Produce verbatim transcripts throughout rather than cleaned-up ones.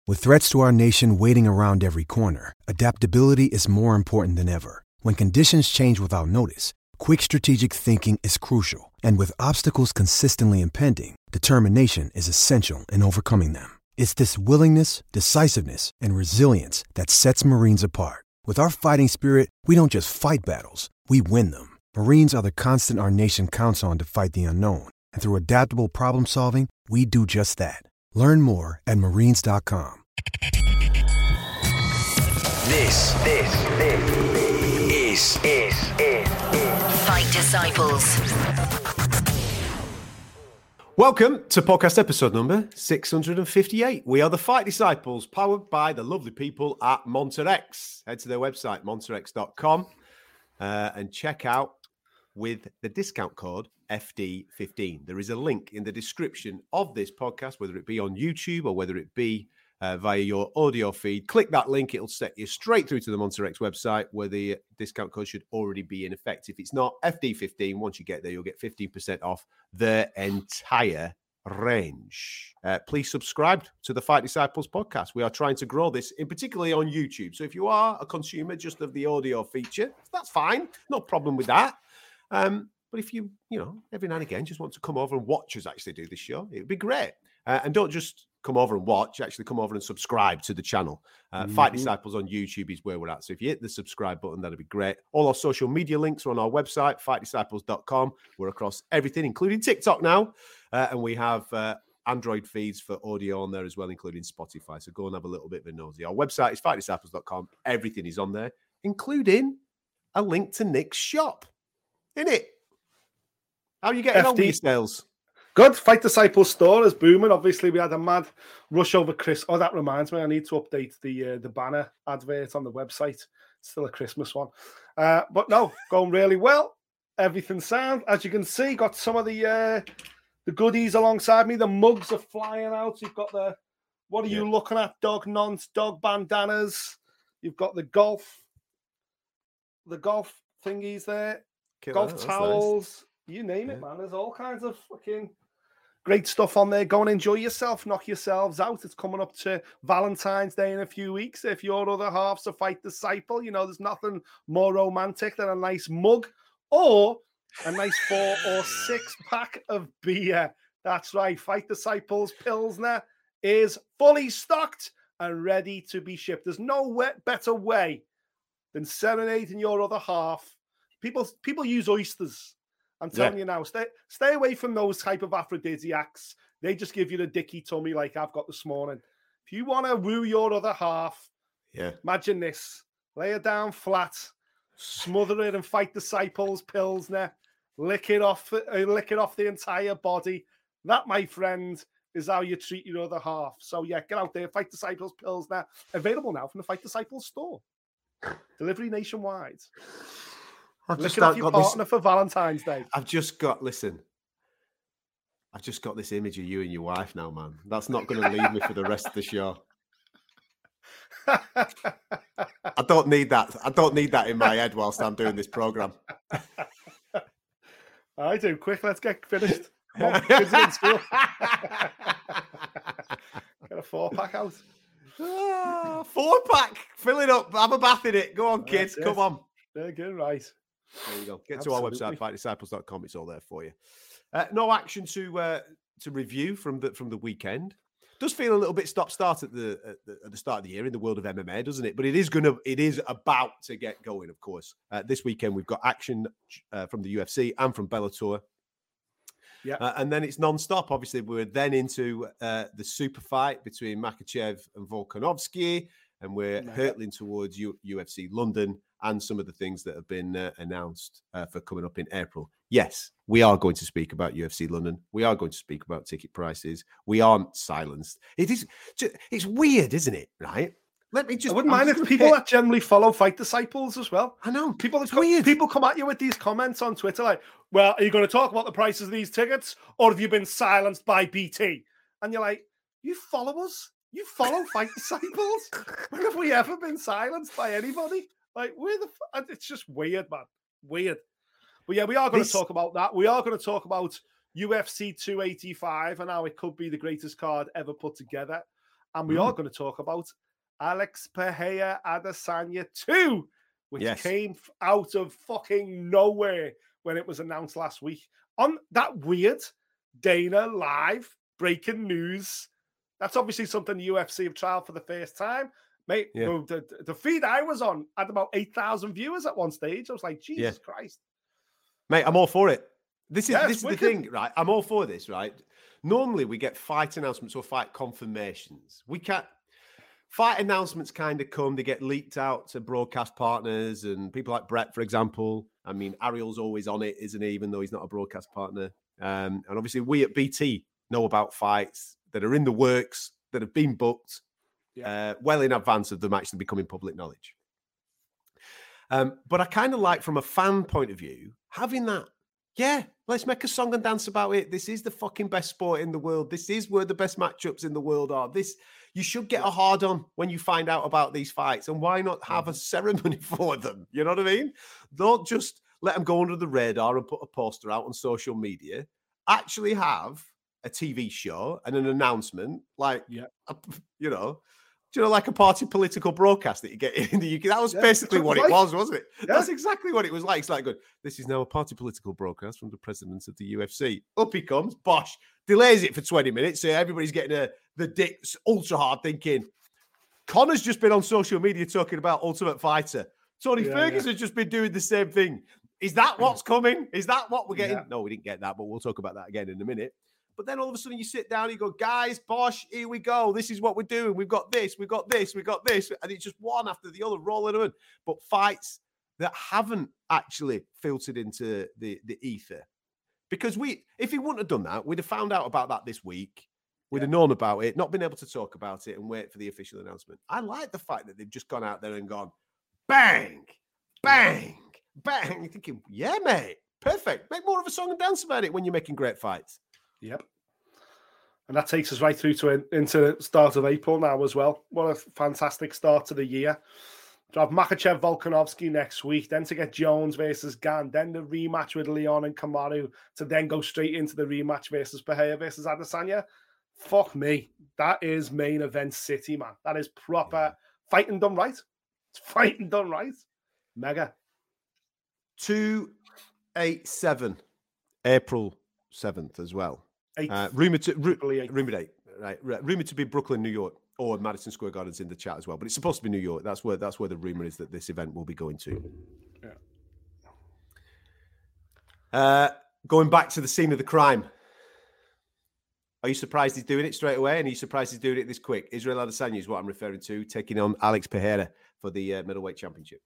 With threats to our nation waiting around every corner, adaptability is more important than ever. When conditions change without notice, quick strategic thinking is crucial. And with obstacles consistently impending, determination is essential in overcoming them. It's this willingness, decisiveness, and resilience that sets Marines apart. With our fighting spirit, we don't just fight battles, we win them. Marines are the constant our nation counts on to fight the unknown. And through adaptable problem solving, we do just that. Learn more at marines dot com. This, this, this is, is, is, is Fight Disciples. Welcome to podcast episode number six hundred fifty-eight. We are the Fight Disciples, powered by the lovely people at Monterex. Head to their website, monterex dot com, uh, and check out with the discount code F D fifteen. There is a link in the description of this podcast, whether it be on YouTube or whether it be uh, via your audio feed. Click that link. It'll set you straight through to the Monterex website where the discount code should already be in effect. If it's not, F D fifteen, once you get there, you'll get fifteen percent off their entire range. Uh, please subscribe to the Fight Disciples podcast. We are trying to grow this, in particularly on YouTube. So if you are a consumer just of the audio feature, that's fine. No problem with that. Um, but if you, you know, every now and again just want to come over and watch us actually do this show, it would be great. Uh, and don't just come over and watch, actually come over and subscribe to the channel. Uh, mm-hmm. Fight Disciples on YouTube is where we're at. So if you hit the subscribe button, that'd be great. All our social media links are on our website, fight disciples dot com. We're across everything, including TikTok now. Uh, and we have uh, Android feeds for audio on there as well, including Spotify. So go and have a little bit of a nosy. Our website is fight disciples dot com. Everything is on there, including a link to Nick's shop. In it. How are you getting F D on with your sales? Good. Fight Disciples store is booming. Obviously, we had a mad rush over Chris. Oh, that reminds me, I need to update the uh, the banner advert on the website. It's still a Christmas one. Uh, but no, going really well. Everything's sound. As you can see, got some of the uh, the goodies alongside me. The mugs are flying out. You've got the, what are yeah. you looking at? Dog nonce, dog bandanas. You've got the golf, the golf thingies there. Killer, golf towels. Nice. You name it, yeah. man. There's all kinds of fucking great stuff on there. Go and enjoy yourself. Knock yourselves out. It's coming up to Valentine's Day in a few weeks. If your other half's a Fight Disciple, you know, there's nothing more romantic than a nice mug or a nice four or six pack of beer. That's right. Fight Disciples Pilsner is fully stocked and ready to be shipped. There's no better way than serenading your other half. People, people use oysters. I'm telling yeah. you now, stay stay away from those type of aphrodisiacs. They just give you the dicky tummy like I've got this morning. If you want to woo your other half, yeah, imagine this. Lay her down flat, smother it and Fight Disciples Pilsner, lick it off, uh, lick it off the entire body. That, my friend, is how you treat your other half. So yeah, get out there, Fight Disciples Pilsner, available now from the Fight Disciples store. Delivery nationwide. I've Look just at your partner this, for Valentine's Day. I've just got, listen, I've just got this image of you and your wife now, man. That's not going to leave me for the rest of the show. I don't need that. I don't need that in my head whilst I'm doing this program. I do. Quick, let's get finished. Come on, kids are in school. Get a four pack out. Ah, four pack. Fill it up. Have a bath in it. Go on, kids. That's Come it. on. They're good, right. There you go. Get Absolutely. to our website, fight disciples dot com. It's all there for you. Uh, no action to uh, to review from the from the weekend. Does feel a little bit stop start at the, at the at the start of the year in the world of M M A, doesn't it? But it is gonna it is about to get going. Of course, uh, this weekend we've got action uh, from the U F C and from Bellator. Yeah, uh, and then it's non-stop. Obviously, we're then into uh, the super fight between Makhachev and Volkanovski, and we're yeah. hurtling towards U- UFC London and some of the things that have been uh, announced uh, for coming up in April. Yes, we are going to speak about U F C London. We are going to speak about ticket prices. We aren't silenced. It is. It's weird, isn't it? Right? Let me just. I wouldn't I'm mind if people hit. that generally follow Fight Disciples as well. I know people. It's weird. People come at you with these comments on Twitter, like, "Well, are you going to talk about the prices of these tickets, or have you been silenced by B T?" And you're like, "You follow us. You follow Fight Disciples. When have we ever been silenced by anybody? Like, where the? F- it's just weird, man. Weird." But yeah, we are going this... to talk about that. We are going to talk about U F C two eighty-five and how it could be the greatest card ever put together. And we Mm. are going to talk about Alex Pereira Adesanya two, which Yes. came f- out of fucking nowhere when it was announced last week. On that weird Dana live breaking news. That's obviously something the U F C have trialed for the first time. Mate, Yeah. the, the, the feed I was on had about eight thousand viewers at one stage. I was like, Jesus Yeah. Christ. Mate, I'm all for it. This is Yeah, this it's is the wicked. thing, right? I'm all for this, right? Normally we get fight announcements or fight confirmations. We can't fight announcements kind of come, they get leaked out to broadcast partners and people like Brett, for example. I mean, Ariel's always on it, isn't he? Even though he's not a broadcast partner. Um, and obviously we at B T know about fights that are in the works, that have been booked Yeah. uh, well in advance of them actually becoming public knowledge. Um, but I kind of like, from a fan point of view, having that, yeah, let's make a song and dance about it. This is the fucking best sport in the world. This is where the best matchups in the world are. This, you should get a hard on when you find out about these fights. And why not have a ceremony for them? You know what I mean? Don't just let them go under the radar and put a poster out on social media. Actually have a T V show and an announcement, like, Yeah. a, you know, do you know, like a party political broadcast that you get in the U K? That was Yeah, basically that's what what it it was was, wasn't it? Yeah. That's exactly what it was like. It's like, good, this is now a party political broadcast from the president of the U F C. Up he comes, bosh, delays it for twenty minutes. So everybody's getting a, the dicks ultra hard thinking, Connor's just been on social media talking about Ultimate Fighter. Tony Yeah, Ferguson's just been doing the same thing. Is that what's coming? Is that what we're getting? Yeah. No, we didn't get that, but we'll talk about that again in a minute. But then all of a sudden you sit down and you go, guys, bosh, here we go. This is what we're doing. We've got this, we've got this, we've got this. And it's just one after the other rolling on. But fights that haven't actually filtered into the, the ether. Because we, if he wouldn't have done that, we'd have found out about that this week. We'd Yeah. have known about it, not been able to talk about it and wait for the official announcement. I like the fact that they've just gone out there and gone, bang, bang, bang. You're thinking, yeah, mate, perfect. Make more of a song and dance about it when you're making great fights. Yep. And that takes us right through to into start of April now as well. What a fantastic start to the year. To have Makhachev Volkanovski next week, then to get Jones versus Gan, then the rematch with Leon and Kamaru, to then go straight into the rematch versus Pereira versus Adesanya. Fuck me. That is main event city, man. That is proper Yeah. fighting done right. It's fighting done right. Mega. two eighty-seven, April seventh as well. Eight. Uh, rumored to ru- Probably eight. rumored eight, right? right. Rumored to be Brooklyn, New York, or Madison Square Garden's in the chat as well. But it's supposed to be New York. That's where that's where the rumor is that this event will be going to. Yeah. Uh, going back to the scene of the crime. Are you surprised he's doing it straight away? And are you surprised he's doing it this quick? Israel Adesanya is what I'm referring to, taking on Alex Pereira for the uh, middleweight championship.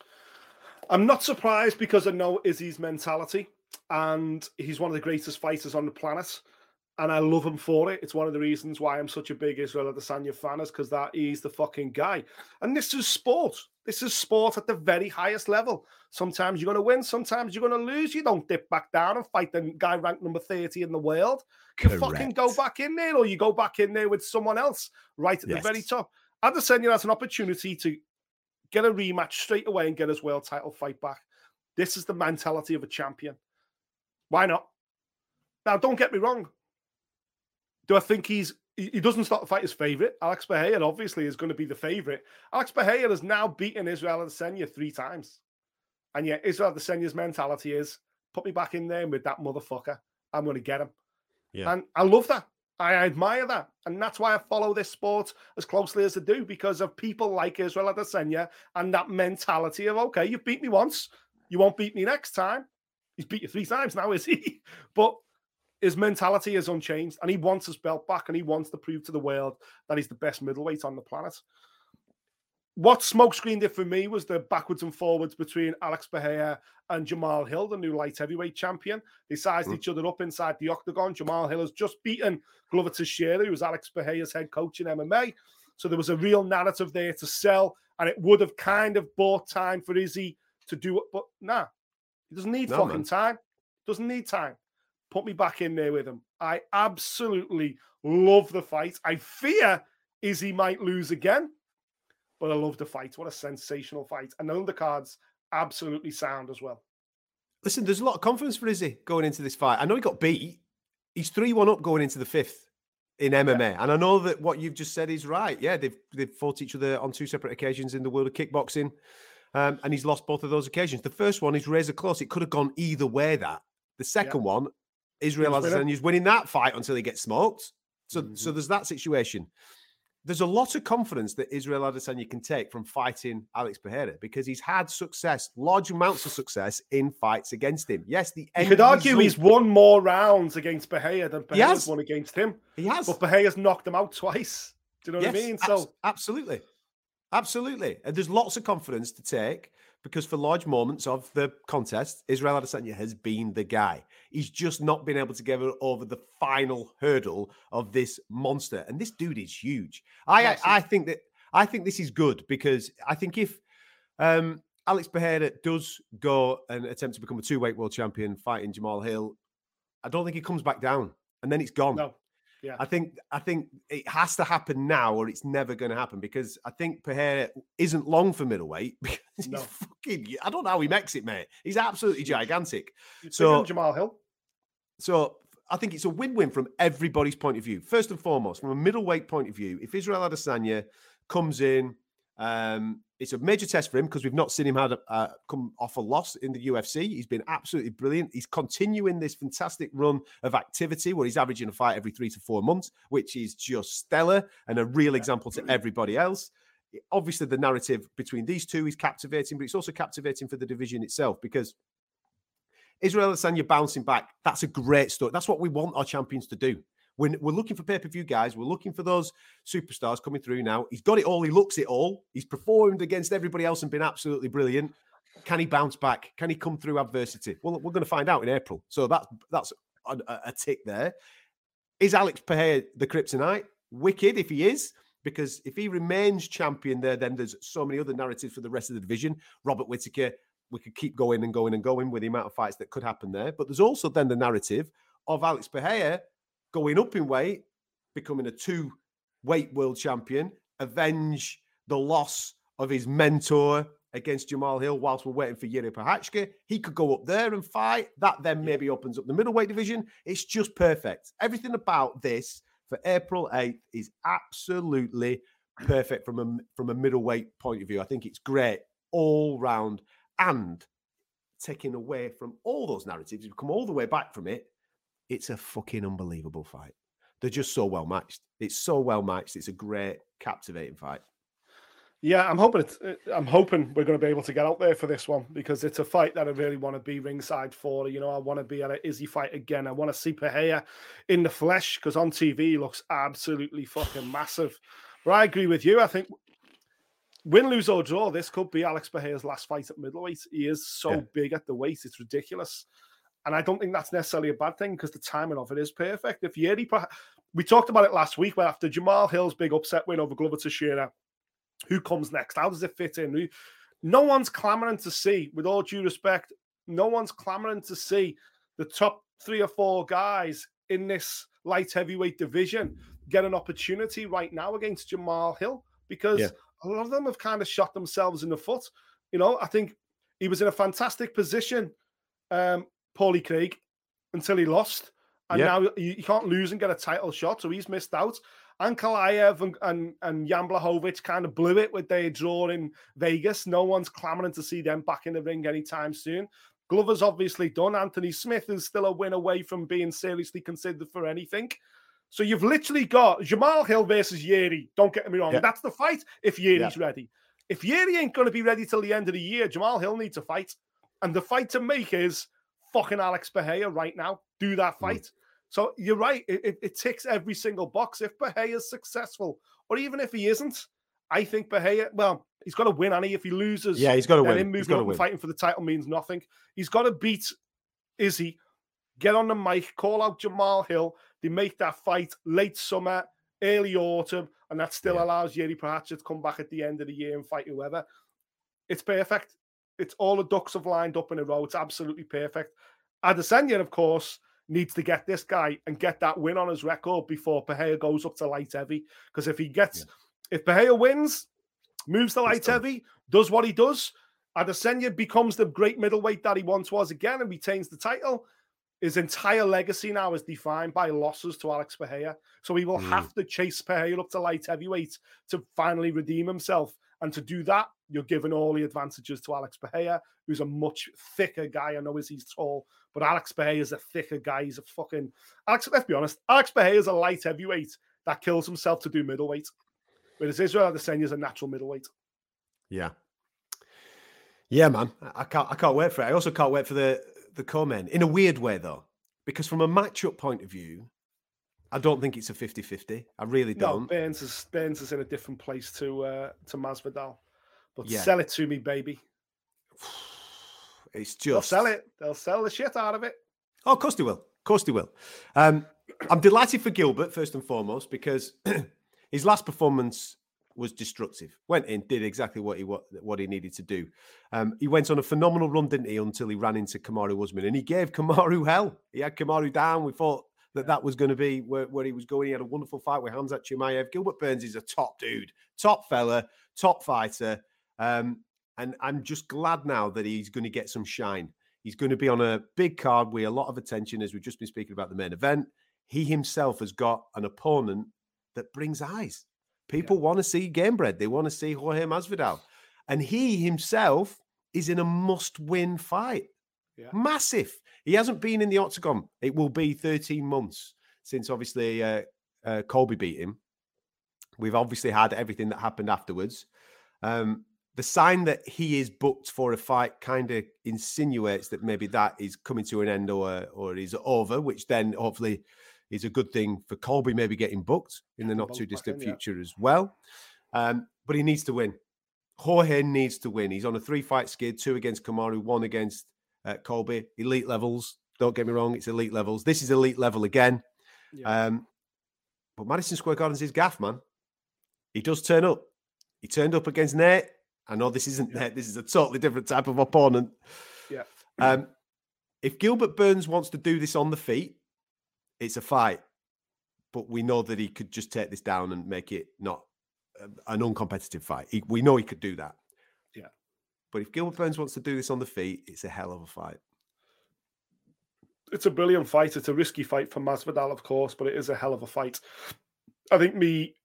I'm not surprised because I know Izzy's mentality, and he's one of the greatest fighters on the planet, and I love him for it. It's one of the reasons why I'm such a big Israel Adesanya fan, is because that he's the fucking guy. And this is sport. This is sport at the very highest level. Sometimes you're going to win, sometimes you're going to lose. You don't dip back down and fight the guy ranked number thirty in the world. You Correct. fucking go back in there, or you go back in there with someone else right at Yes. the very top. Adesanya has an opportunity to get a rematch straight away and get his world title fight back. This is the mentality of a champion. Why not? Now, don't get me wrong. Do I think he's he he doesn't start the fight his favorite? Alex Pereira obviously is going to be the favorite. Alex Pereira has now beaten Israel Adesanya three times. And yet Israel Adesanya's mentality is, put me back in there with that motherfucker. I'm going to get him. Yeah. And I love that. I admire that. And that's why I follow this sport as closely as I do, because of people like Israel Adesanya and that mentality of, okay, you've beat me once. You won't beat me next time. He's beat you three times now, is he? But his mentality is unchanged, and he wants his belt back, and he wants to prove to the world that he's the best middleweight on the planet. What smokescreened it for me was the backwards and forwards between Alex Pereira and Jamal Hill, the new light heavyweight champion. They sized mm. each other up inside the octagon. Jamal Hill has just beaten Glover Teixeira, who was Alex Pereira's head coach in M M A. So there was a real narrative there to sell, and it would have kind of bought time for Izzy to do it. But nah, he doesn't need no, fucking man. time. Doesn't need time. Put me back in there with him. I absolutely love the fight. I fear Izzy might lose again, but I love the fight. What a sensational fight. And the undercards absolutely sound as well. Listen, there's a lot of confidence for Izzy going into this fight. I know he got beat. He's three one up going into the fifth. in M M A. Yeah. And I know that what you've just said is right. Yeah, they've they've fought each other on two separate occasions in the world of kickboxing, um, and he's lost both of those occasions. The first one is razor close. It could have gone either way. That the second yeah. one, Israel Adesanya is winning that fight until he gets smoked. So, mm-hmm. so there's that situation. There's a lot of confidence that Israel Adesanya can take from fighting Alex Pereira because he's had success, large amounts of success in fights against him. Yes, the you could argue result... he's won more rounds against Pereira than Pereira's won against him. He has, but Pereira's knocked him out twice. Do you know yes, what I mean? So abs- absolutely, absolutely. And there's lots of confidence to take because for large moments of the contest, Israel Adesanya has been the guy. He's just not been able to get over the final hurdle of this monster. And this dude is huge. I, I, I think that I think this is good because I think if um, Alex Pereira does go and attempt to become a two-weight world champion fighting Jamal Hill, I don't think he comes back down and then it's gone. No. Yeah. I think I think it has to happen now or it's never going to happen because I think Pereira isn't long for middleweight because he's no. fucking, I don't know how he makes it, mate. He's absolutely gigantic. He's so Jamal Hill. So I think it's a win-win from everybody's point of view. First and foremost, from a middleweight point of view, if Israel Adesanya comes in, um, it's a major test for him because we've not seen him had a, uh, come off a loss in the U F C. He's been absolutely brilliant. He's continuing this fantastic run of activity where he's averaging a fight every three to four months, which is just stellar and a real example to everybody else. Obviously, the narrative between these two is captivating, but it's also captivating for the division itself because Israel Adesanya bouncing back, that's a great story. That's what we want our champions to do. When we're looking for pay-per-view guys, we're looking for those superstars coming through now. He's got it all. He looks it all. He's performed against everybody else and been absolutely brilliant. Can he bounce back? Can he come through adversity? Well, we're going to find out in April. So that's that's a, a tick there. Is Alex Pereira the kryptonite? Wicked if he is, because if he remains champion there, then there's so many other narratives for the rest of the division. Robert Whittaker, we could keep going and going and going with the amount of fights that could happen there. But there's also then the narrative of Alex Pereira going up in weight, becoming a two-weight world champion, avenge the loss of his mentor against Jamal Hill whilst we're waiting for Jiří Procházka. He could go up there and fight. That then maybe opens up the middleweight division. It's just perfect. Everything about this for April eighth is absolutely perfect from a, from a middleweight point of view. I think it's great all round. And taking away from all those narratives, you come all the way back from it, it's a fucking unbelievable fight. They're just so well matched. It's so well matched. It's a great, captivating fight. Yeah, I'm hoping it's, I'm hoping we're going to be able to get out there for this one because it's a fight that I really want to be ringside for. You know, I want to be at an Izzy fight again. I want to see Pereira in the flesh because on T V he looks absolutely fucking massive. But I agree with you. I think win, lose or draw, this could be Alex Pereira's last fight at middleweight. He is so yeah. big at the weight, it's ridiculous. And I don't think that's necessarily a bad thing because the timing of it is perfect. If Jiří, we talked about it last week, but after Jamal Hill's big upset win over Glover Teixeira, who comes next? How does it fit in? No one's clamoring to see, with all due respect, no one's clamoring to see the top three or four guys in this light heavyweight division get an opportunity right now against Jamal Hill because yeah. a lot of them have kind of shot themselves in the foot. You know, I think he was in a fantastic position, um, Paulie Craig, until he lost. And yeah. now you, you can't lose and get a title shot, so he's missed out. Ankalaev and, and, and Jan Blachowicz kind of blew it with their draw in Vegas. No one's clamoring to see them back in the ring anytime soon. Glover's obviously done. Anthony Smith is still a win away from being seriously considered for anything. So you've literally got Jamal Hill versus Jiří. Don't get me wrong. Yeah. That's the fight if Yeri's yeah. ready. If Jiří ain't going to be ready till the end of the year, Jamal Hill needs a fight. And the fight to make is fucking Alex Pereira right now. Do that fight. Mm. So you're right. It, it, it ticks every single box. If Pereira is successful, or even if he isn't, I think Pereira, well, he's got to win, and if he loses, yeah, he's got to win. Him moving up and fighting for the title means nothing. He's got to beat Izzy, get on the mic, call out Jamal Hill. They make that fight late summer, early autumn, and that still yeah. allows Jiří Procházka to come back at the end of the year and fight whoever. It's perfect. It's all the ducks have lined up in a row. It's absolutely perfect. Adesanya, of course, needs to get this guy and get that win on his record before Pereira goes up to light heavy. Because if he gets, yeah. if Pereira wins, moves to light heavy, does what he does, Adesanya becomes the great middleweight that he once was again and retains the title. his entire legacy now is defined by losses to Alex Pereira. So he will mm. have to chase Pereira up to light heavyweight to finally redeem himself. And to do that, you're giving all the advantages to Alex Pereira, who's a much thicker guy. I know he's tall, but Alex Pereira is a thicker guy. He's a fucking... Alex, let's be honest, Alex Pereira is a light heavyweight that kills himself to do middleweight. Whereas Israel Adesanya is a natural middleweight. Yeah. Yeah, man. I can't I can't wait for it. I also can't wait for the, the co-main. In a weird way, though. Because from a matchup point of view, I don't think it's a fifty-fifty. I really don't. No, Burns is, Burns is in a different place to uh, to Masvidal. But yeah. Sell it to me, baby. It's just... They'll sell it. They'll sell the shit out of it. Oh, of course they will. Of course they will. Um, I'm delighted for Gilbert, first and foremost, because his last performance was destructive. Went in, did exactly what he what, what he needed to do. Um, he went on a phenomenal run, didn't he, until he ran into Kamaru Usman. And he gave Kamaru hell. He had Kamaru down. We thought that that was going to be where, where he was going. He had a wonderful fight with Hamzat Chimaev. Gilbert Burns is a top dude, top fella, top fighter. Um, and I'm just glad now that he's going to get some shine. He's going to be on a big card with a lot of attention, as we've just been speaking about the main event. He himself has got an opponent that brings eyes. People yeah. want to see Gamebred. They want to see Jorge Masvidal. And he himself is in a must-win fight. Yeah. Massive. He hasn't been in the octagon. It will be thirteen months since, obviously, uh, uh, Colby beat him. We've obviously had everything that happened afterwards. Um, the sign that he is booked for a fight kind of insinuates that maybe that is coming to an end or, or is over, which then hopefully is a good thing for Colby maybe getting booked in the not too distant future as well. Um, but he needs to win. Jorge needs to win. He's on a three-fight skid, two against Kamaru, one against uh, Colby. Elite levels. Don't get me wrong, it's elite levels. This is elite level again. Yeah. Um, but Madison Square Garden's his gaff, man. He does turn up. He turned up against Nate. I know this isn't Nate. This is a totally different type of opponent. Yeah. Um, if Gilbert Burns wants to do this on the feet, it's a fight. But we know that he could just take this down and make it not an uncompetitive fight. He, we know he could do that. Yeah. But if Gilbert Burns wants to do this on the feet, it's a hell of a fight. It's a brilliant fight. It's a risky fight for Masvidal, of course, but it is a hell of a fight. I think me...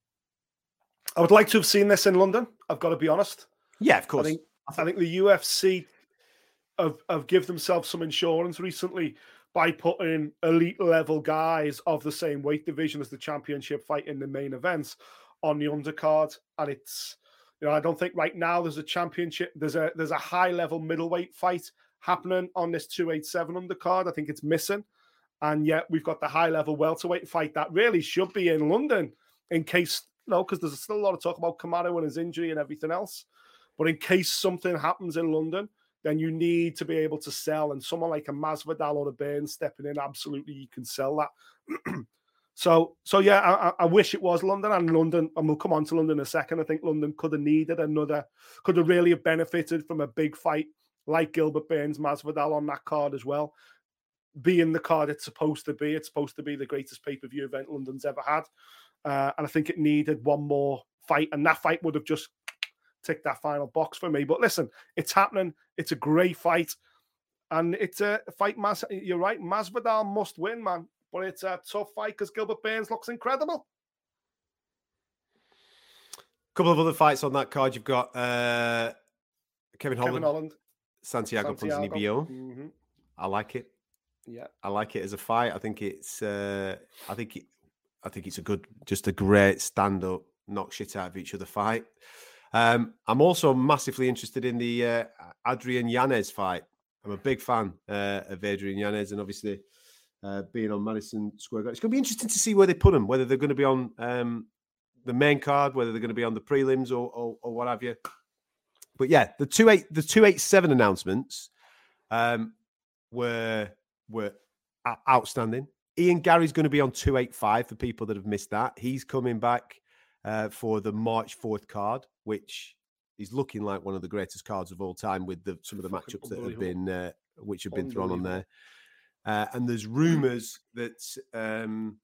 I would like to have seen this in London. I've got to be honest. Yeah, of course. I think, I think the U F C have, have given themselves some insurance recently by putting elite level guys of the same weight division as the championship fight in the main events on the undercard. And it's, you know, I don't think right now there's a championship, there's a there's a high level middleweight fight happening on this two eighty-seven undercard. I think it's missing. And yet we've got the high level welterweight fight that really should be in London in case, you know, because there's still a lot of talk about Kamaru and his injury and everything else. But in case something happens in London, then you need to be able to sell. And someone like a Masvidal or a Burns stepping in, absolutely, you can sell that. so, so yeah, I, I wish it was London. And London, and we'll come on to London in a second. I think London could have needed another, could have really have benefited from a big fight like Gilbert Burns, Masvidal on that card as well. Being the card it's supposed to be. It's supposed to be the greatest pay-per-view event London's ever had. Uh, and I think it needed one more fight. And that fight would have just tick that final box for me. But listen, it's happening. It's a great fight. And it's a fight, Mas- you're right, Masvidal must win, man. But it's a tough fight because Gilbert Burns looks incredible. A couple of other fights on that card. You've got uh, Kevin Holland, Kevin Holland. Santiago, Santiago. Ponzinibbio. Mm-hmm. I like it. Yeah. I like it as a fight. I think it's, uh, I think it, I think it's a good, just a great stand-up, knock shit out of each other fight. Um, I'm also massively interested in the uh, Adrian Yanez fight. I'm a big fan uh, of Adrian Yanez, and obviously uh, being on Madison Square Garden, it's going to be interesting to see where they put him. Whether they're going to be on um, the main card, whether they're going to be on the prelims, or, or, or what have you. But yeah, the two eight the two eight seven announcements um, were were outstanding. Ian Gary's going to be on two eighty-five for people that have missed that. He's coming back uh, for the March fourth card, which is looking like one of the greatest cards of all time with the, some of the matchups that have been uh, which have been thrown on there. Uh, and there's rumours that um,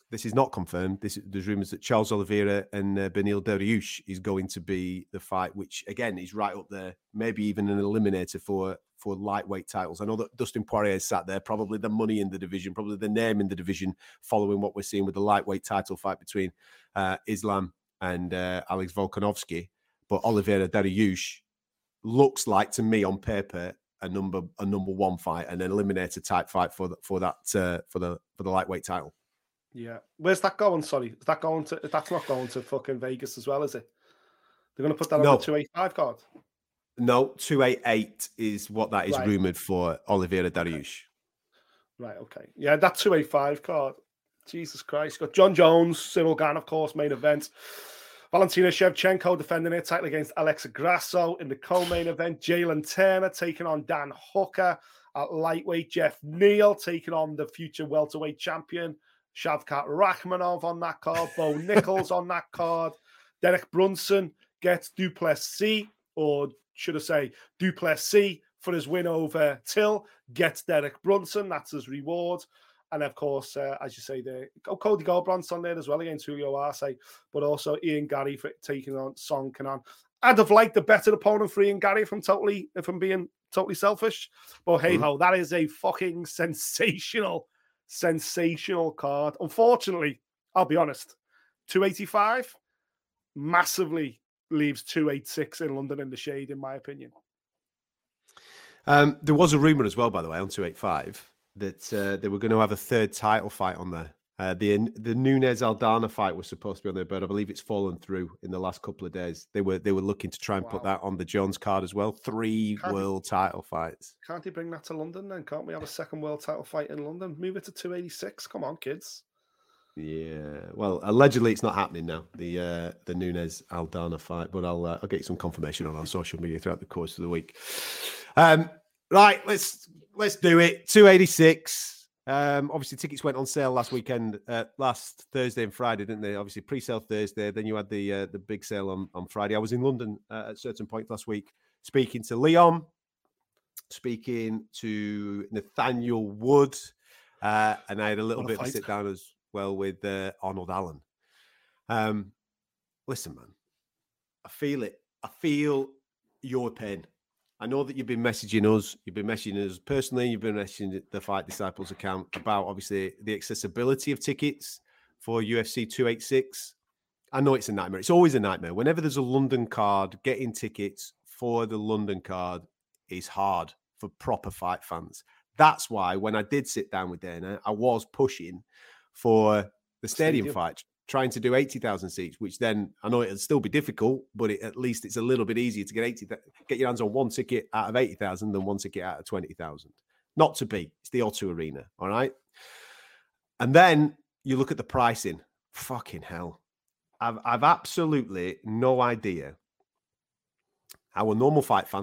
this is not confirmed. This, there's rumours that Charles Oliveira and uh, Beneil Dariush is going to be the fight, which again is right up there, maybe even an eliminator for for lightweight titles. I know that Dustin Poirier is sat there, probably the money in the division, probably the name in the division, following what we're seeing with the lightweight title fight between uh, Islam and uh, Alex Volkanovski. But Oliveira Dariush looks like, to me on paper, a number a number one fight, and an eliminator type fight for the, for that uh, for the for the lightweight title. Yeah, where's that going? Sorry, is that going to? That's not going to fucking Vegas as well, is it? They're going to put that no. on the two eighty-five card. No, two eighty-eight is what that is right. rumored for Oliveira Dariush. Right. Okay. Yeah, that two eighty-five card. Jesus Christ! Got John Jones, Cyril Gane, of course, main event. Valentina Shevchenko defending her title against Alexa Grasso in the co-main event. Jalen Turner taking on Dan Hooker at lightweight. Jeff Neal taking on the future welterweight champion Shavkat Rakhmonov on that card. Bo Nichols on that card. Derek Brunson gets Duplessis, or should I say Duplessis, for his win over Till. Gets Derek Brunson. That's his reward. And of course, uh, as you say, there, oh, Cody Garbrandt on there as well against Julio Arce, but also Ian Gary for taking on Song Kenan. I'd have liked a better opponent for Ian Gary, if I'm totally, if I'm being totally selfish. But hey ho, mm. that is a fucking sensational, sensational card. Unfortunately, I'll be honest, two eighty-five massively leaves two eighty-six in London in the shade, in my opinion. Um, there was a rumor as well, by the way, on two eighty-five. That uh, they were going to have a third title fight on there. Uh, the the Nunes Aldana fight was supposed to be on there, but I believe it's fallen through in the last couple of days. They were they were looking to try and wow. put that on the Jones card as well. Three can't world he, title fights. Can't he bring that to London then? Can't we have a second world title fight in London? Move it to two eighty-six. Come on, kids. Yeah. Well, allegedly it's not happening now. The uh, the Nunes Aldana fight, but I'll uh, I'll get you some confirmation on our social media throughout the course of the week. Um. Right, let's let's do it. two eighty-six. Um, obviously, tickets went on sale last weekend, uh, last Thursday and Friday, didn't they? Obviously, pre-sale Thursday. Then you had the uh, the big sale on, on Friday. I was in London uh, at certain point last week, speaking to Leon, speaking to Nathaniel Wood, uh, and I had a little bit fight. of a sit down as well with uh, Arnold Allen. Um, listen, man, I feel it. I feel your pain. I know that you've been messaging us. You've been messaging us personally. You've been messaging the Fight Disciples account about, obviously, the accessibility of tickets for U F C two eighty-six. I know it's a nightmare. It's always a nightmare. Whenever there's a London card, getting tickets for the London card is hard for proper fight fans. That's why when I did sit down with Dana, I was pushing for the stadium, stadium. fight, trying to do eighty thousand seats, which then I know it'll still be difficult, but it, at least it's a little bit easier to get eighty, get your hands on one ticket out of eighty thousand than one ticket out of twenty thousand. Not to be. It's the O two Arena, all right? And then you look at the pricing. Fucking hell. I've, I've absolutely no idea how a normal fight fan...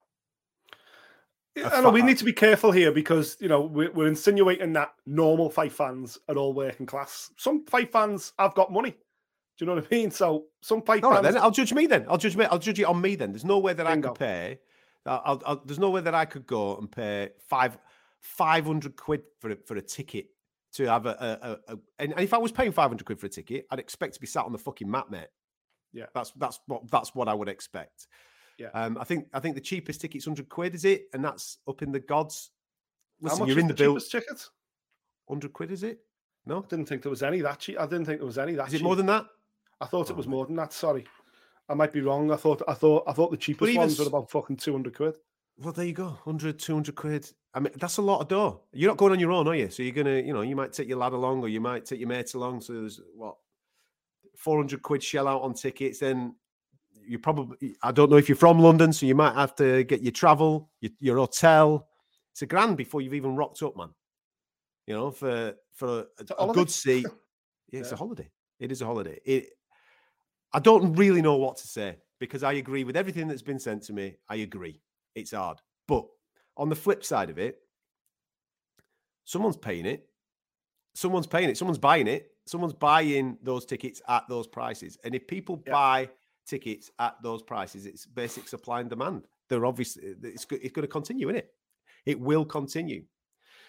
I know we need to be careful here because, you know, we're, we're insinuating that normal fight fans are all working class. Some fight fans have got money. Do you know what I mean? So some fight all fans... right, then I'll judge me then. I'll judge me. I'll judge it on me then. There's no way that Bingo. I could pay. I'll, I'll, there's no way that I could go and pay five, 500 quid for a, for a ticket to have a, a, a, a... And if I was paying five hundred quid for a ticket, I'd expect to be sat on the fucking mat, mate. Yeah. That's, that's, what, that's what I would expect. Yeah, um, I think I think the cheapest ticket's one hundred quid, is it? And that's up in the gods. Listen, How much you're is in the, the bill. cheapest ticket? one hundred quid, is it? No, I didn't think there was any that cheap. I didn't think there was any that is cheap. Is it more than that? I thought oh, it was more than that. Sorry, I might be wrong. I thought I thought I thought the cheapest even, ones were about fucking two hundred quid. Well, there you go, one hundred, two hundred quid. I mean, that's a lot of dough. You're not going on your own, are you? So you're gonna, you know, you might take your lad along, or you might take your mates along. So there's what, four hundred quid shell out on tickets, then. You probably, I don't know if you're from London, so you might have to get your travel, your, your hotel. It's a grand before you've even rocked up, man. You know, for for a, a, a good seat. Yeah, it's yeah. a holiday. It is a holiday. It. I don't really know what to say because I agree with everything that's been sent to me. I agree. It's hard. But on the flip side of it, someone's paying it. Someone's paying it. Someone's buying it. Someone's buying those tickets at those prices. And if people yeah. buy tickets at those prices, it's basic supply and demand. They're obviously it's, it's going to continue, isn't it? It will continue.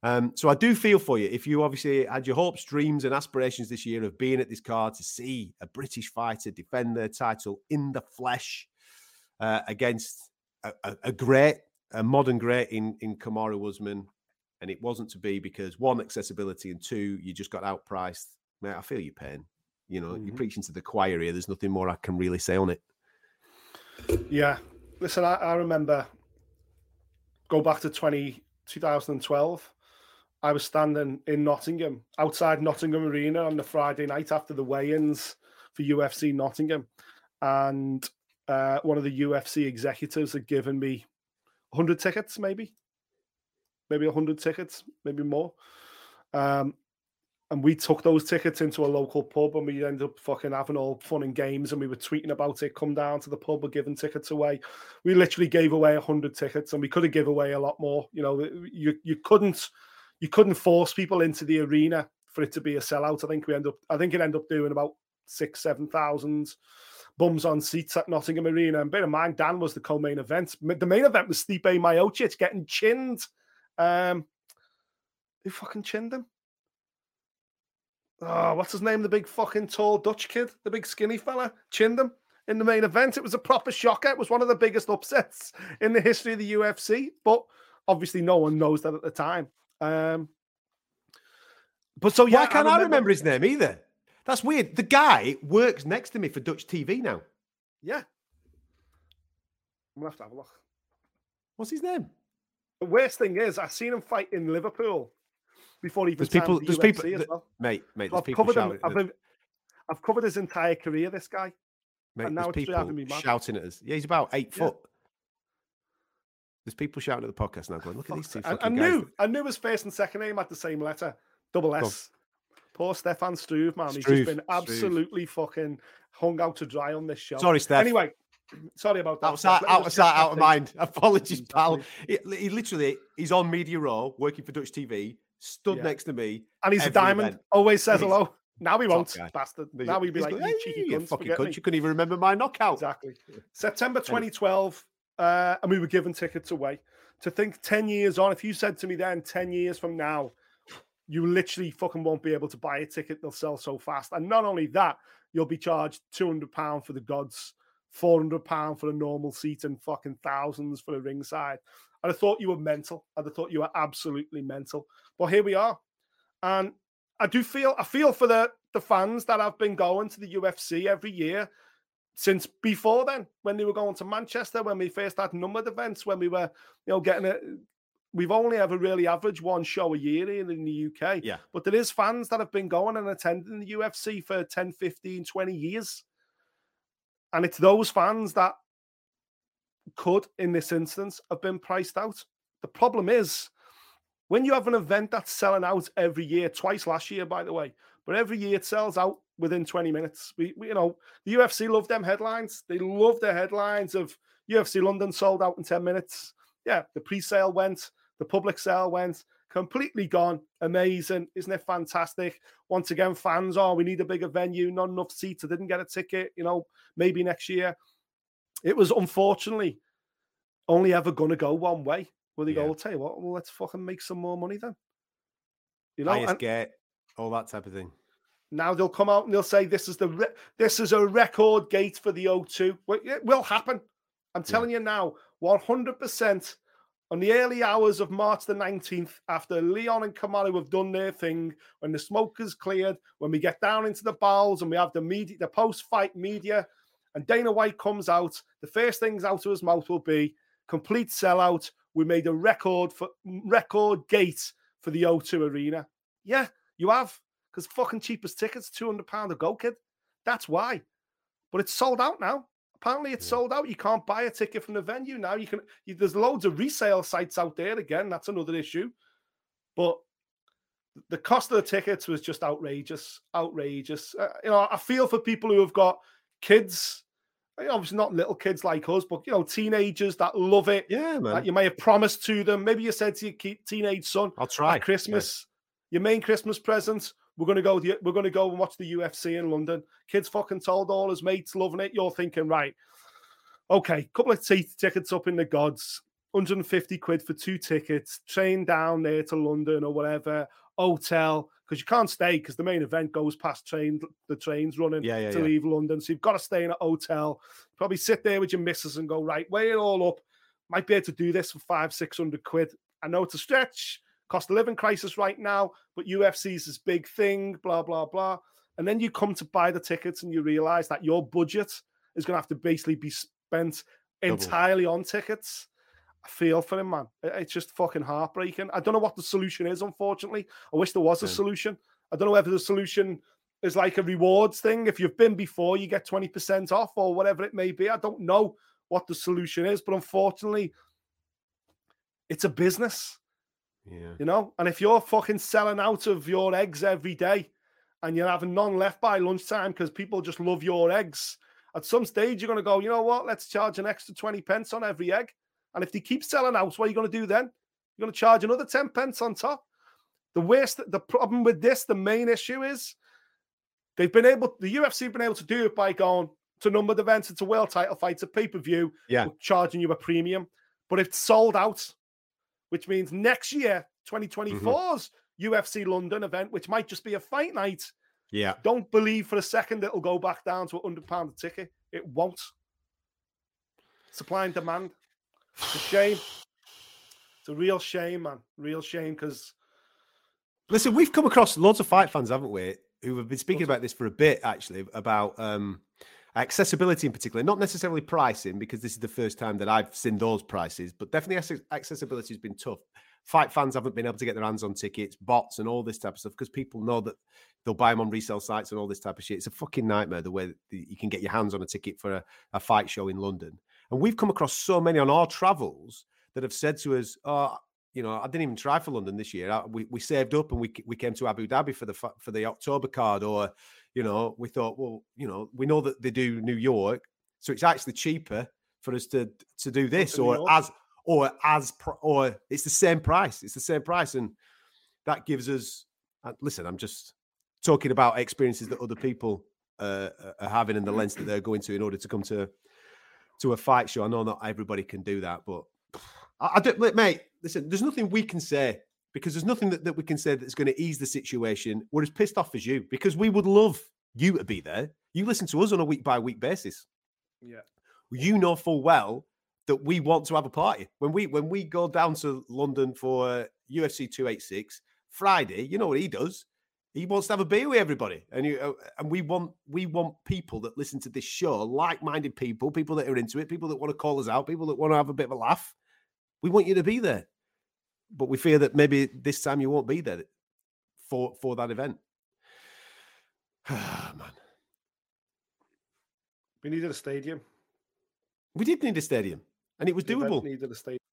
Um, so I do feel for you. If you obviously had your hopes, dreams, and aspirations this year of being at this card to see a British fighter defend their title in the flesh uh, against a, a, a great, a modern great in, in Kamaru Usman, and it wasn't to be because one, accessibility, and two, you just got outpriced. Mate, I feel your pain. You know, mm-hmm. You're preaching to the choir here. There's nothing more I can really say on it. Yeah. Listen, I, I remember go back to twenty, twenty twelve. I was standing in Nottingham, outside Nottingham Arena on the Friday night after the weigh-ins for U F C Nottingham. And uh, one of the U F C executives had given me one hundred tickets, maybe. Maybe one hundred tickets, maybe more. Um, and we took those tickets into a local pub and we ended up fucking having all fun and games and we were tweeting about it, come down to the pub, we're giving tickets away. We literally gave away one hundred tickets and we could have given away a lot more. You know, you you couldn't you couldn't force people into the arena for it to be a sellout. I think we end up, I think it ended up doing about six, seven thousand bums on seats at Nottingham Arena. And bear in mind, Dan was the co-main event. The main event was Stipe Miocic getting chinned. Um, who fucking chinned him? Oh, what's his name? The big fucking tall Dutch kid, the big skinny fella, chinned him in the main event. It was a proper shocker. It was one of the biggest upsets in the history of the U F C, but obviously no one knows that at the time. Um, but so yeah, why can't I remember, I remember his name either? That's weird. The guy works next to me for Dutch T V now. Yeah, I'm gonna have to have a look. What's his name? The worst thing is, I've seen him fight in Liverpool before he even there's people, the there's U F C people, as well. Mate, mate, so there's I've people covered shouting. Him, I've, been, I've covered his entire career, this guy. Mate, and now there's it's people having me mad. Shouting at us. Yeah, he's about eight yeah. foot. There's people shouting at the podcast now going, look at these two fucking I, I guys. knew, I knew his first and second name had the same letter, double S. Poor Stefan Struve, man. He's Struve, just been absolutely Struve. fucking hung out to dry on this show. Sorry, Steph. Anyway, sorry about that. Outside, out of sight, out of mind. Apologies, exactly. pal. He, he literally, he's on Media Row, working for Dutch T V, stood yeah. next to me. And he's a diamond, event. always says he's, hello. Now he won't, guy. bastard. Now he'd be like, going, you cheeky you cunts, fucking cunt. cunt. You couldn't even remember my knockout. Exactly. September twenty twelve, uh, and we were giving tickets away. To think ten years on, if you said to me then, ten years from now, you literally fucking won't be able to buy a ticket. They'll sell so fast. And not only that, you'll be charged two hundred pounds for the gods, four hundred pounds for a normal seat, and fucking thousands for a ringside. I'd have thought you were mental. I'd have thought you were absolutely mental. But here we are. And I do feel, I feel for the, the fans that have been going to the U F C every year since before then, when they were going to Manchester, when we first had numbered events, when we were, you know, getting a, we've only ever really averaged one show a year in, in the U K. Yeah. But there is fans that have been going and attending the U F C for ten, fifteen, twenty years. And it's those fans that could, in this instance, have been priced out. The problem is, when you have an event that's selling out every year, twice last year, by the way, but every year it sells out within twenty minutes. We, we, you know, the U F C love them headlines. They love the headlines of U F C London sold out in ten minutes. Yeah, the pre-sale went, the public sale went, completely gone. Amazing. Isn't it fantastic? Once again, fans, oh, we need a bigger venue, not enough seats. I didn't get a ticket, you know, maybe next year. It was unfortunately only ever going to go one way. Where they yeah. go, I'll tell you what, well, let's fucking make some more money then. You know, highest and gate, all that type of thing. Now they'll come out and they'll say this is the re- this is a record gate for the O two. Well, it will happen. I'm telling yeah. you now, one hundred percent on the early hours of March the nineteenth, after Leon and Kamaru have done their thing, when the smoke is cleared, when we get down into the bowels and we have the media, the post-fight media, and Dana White comes out, the first things out of his mouth will be complete sellout. We made a record for record gate for the O two arena. Yeah, you have, because fucking cheapest tickets, two hundred pounds a go, kid. That's why. But it's sold out now. Apparently it's sold out. You can't buy a ticket from the venue now. You can. You, there's loads of resale sites out there. Again, that's another issue. But the cost of the tickets was just outrageous. Outrageous. Uh, you know, I feel for people who have got kids. Obviously not little kids like us, but, you know, teenagers that love it. Yeah, man. That you may have promised to them. Maybe you said to your teenage son, I'll try. At Christmas, yeah. your main Christmas present, we're going to go we're going to go and watch the U F C in London. Kid's fucking told all his mates, loving it. You're thinking, right, okay, couple of t- tickets up in the gods. one hundred fifty quid for two tickets, train down there to London or whatever, hotel, because you can't stay because the main event goes past train, the trains running yeah, yeah, to yeah. leave London. So you've got to stay in a hotel, probably sit there with your missus and go, right, weigh it all up. Might be able to do this for five, six hundred quid. I know it's a stretch, cost of living crisis right now, but U F C's this big thing, blah, blah, blah. And then you come to buy the tickets and you realize that your budget is going to have to basically be spent Double. entirely on tickets. I feel for him, man. It's just fucking heartbreaking. I don't know what the solution is, unfortunately. I wish there was a yeah. solution. I don't know whether the solution is like a rewards thing. If you've been before, you get twenty percent off or whatever it may be. I don't know what the solution is, but unfortunately, it's a business. Yeah. You know? And if you're fucking selling out of your eggs every day and you're having none left by lunchtime because people just love your eggs, at some stage you're going to go, you know what? Let's charge an extra twenty pence on every egg. And if they keep selling out, what are you going to do then? You're going to charge another ten pence on top. The worst, the problem with this, the main issue is they've been able, the U F C have been able to do it by going to numbered events, it's a world title fight, it's a pay-per-view, yeah. charging you a premium. But it's sold out, which means next year, twenty twenty-four's mm-hmm. U F C London event, which might just be a fight night. Yeah. Don't believe for a second it'll go back down to a one hundred pound a ticket. It won't. Supply and demand. It's a shame. It's a real shame, man. Real shame because... Listen, we've come across loads of fight fans, haven't we, who have been speaking about this for a bit, actually, about um, accessibility in particular. Not necessarily pricing, because this is the first time that I've seen those prices, but definitely accessibility has been tough. Fight fans haven't been able to get their hands on tickets, bots and all this type of stuff, because people know that they'll buy them on resale sites and all this type of shit. It's a fucking nightmare, the way that you can get your hands on a ticket for a, a fight show in London. And we've come across so many on our travels that have said to us, oh, you know, I didn't even try for London this year. I, we we saved up and we we came to Abu Dhabi for the for the October card, or, you know, we thought, well, you know, we know that they do New York, so it's actually cheaper for us to to do this, or as or as or it's the same price. It's the same price, and that gives us. Listen, I'm just talking about experiences that other people uh, are having and the lengths that they're going to in order to come to to a fight show. I know not everybody can do that, but. I don't, mate, listen, there's nothing we can say, because there's nothing that, that we can say that's going to ease the situation. We're as pissed off as you, because we would love you to be there. You listen to us on a week by week basis. Yeah. You know full well that we want to have a party. When we when we go down to London for U F C two eighty-six Friday, you know what he does? He wants to have a beer with everybody. And you, and we want we want people that listen to this show, like-minded people, people that are into it, people that want to call us out, people that want to have a bit of a laugh. We want you to be there, but we fear that maybe this time you won't be there for, for that event. Man. We needed a stadium. We did need a stadium, and it was the doable. Event needed a stadium.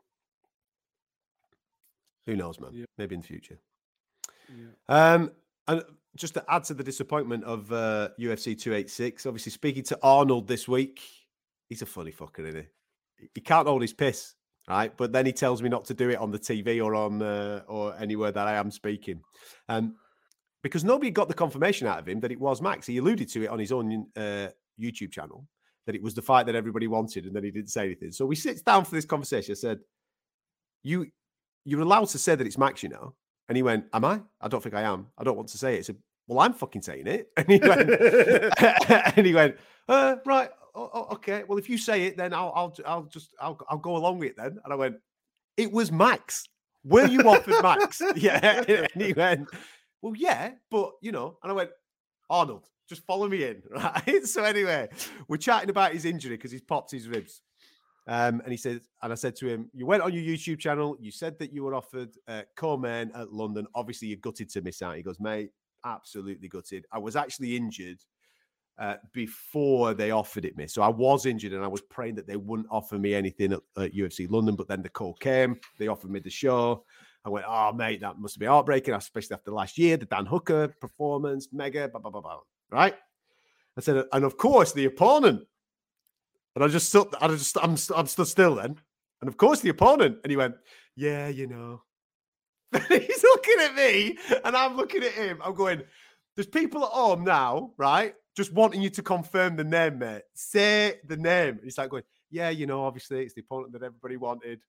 Who knows, man? Yeah. Maybe in the future. Yeah. Um, and just to add to the disappointment of uh, U F C two eighty-six, obviously speaking to Arnold this week, he's a funny fucker, isn't he? He can't hold his piss. Right, but then he tells me not to do it on the T V or on uh, or anywhere that I am speaking, um, because nobody got the confirmation out of him that it was Max. He alluded to it on his own uh, YouTube channel that it was the fight that everybody wanted, and then he didn't say anything. So we sit down for this conversation. I said, "You, you're allowed to say that it's Max, you know." And he went, "Am I? I don't think I am. I don't want to say it." I said, "Well, I'm fucking saying it." And he went, and he went, uh, "Right." Oh, okay. Well, if you say it, then I'll, I'll, I'll just, I'll, I'll go along with it then. And I went, it was Max. Were you offered Max? Yeah. And he went, well, yeah, but you know. And I went, Arnold, just follow me in, right? So anyway, we're chatting about his injury because he's popped his ribs. Um, and he said, and I said to him, you went on your YouTube channel. You said that you were offered uh, co-main at London. Obviously, you're gutted to miss out. He goes, mate, absolutely gutted. I was actually injured. Uh, before they offered it me. So I was injured and I was praying that they wouldn't offer me anything at, at U F C London, but then the call came. They offered me the show. I went, oh, mate, that must have been heartbreaking, especially after last year, the Dan Hooker performance, mega, blah, blah, blah, blah. Right? I said, and of course, the opponent. And I just stood, I just, I'm, I'm stood still then. And of course, the opponent. And he went, yeah, you know. He's looking at me and I'm looking at him. I'm going, there's people at home now, right? Just wanting you to confirm the name, mate. Say the name. He's like going, yeah, you know, obviously it's the opponent that everybody wanted.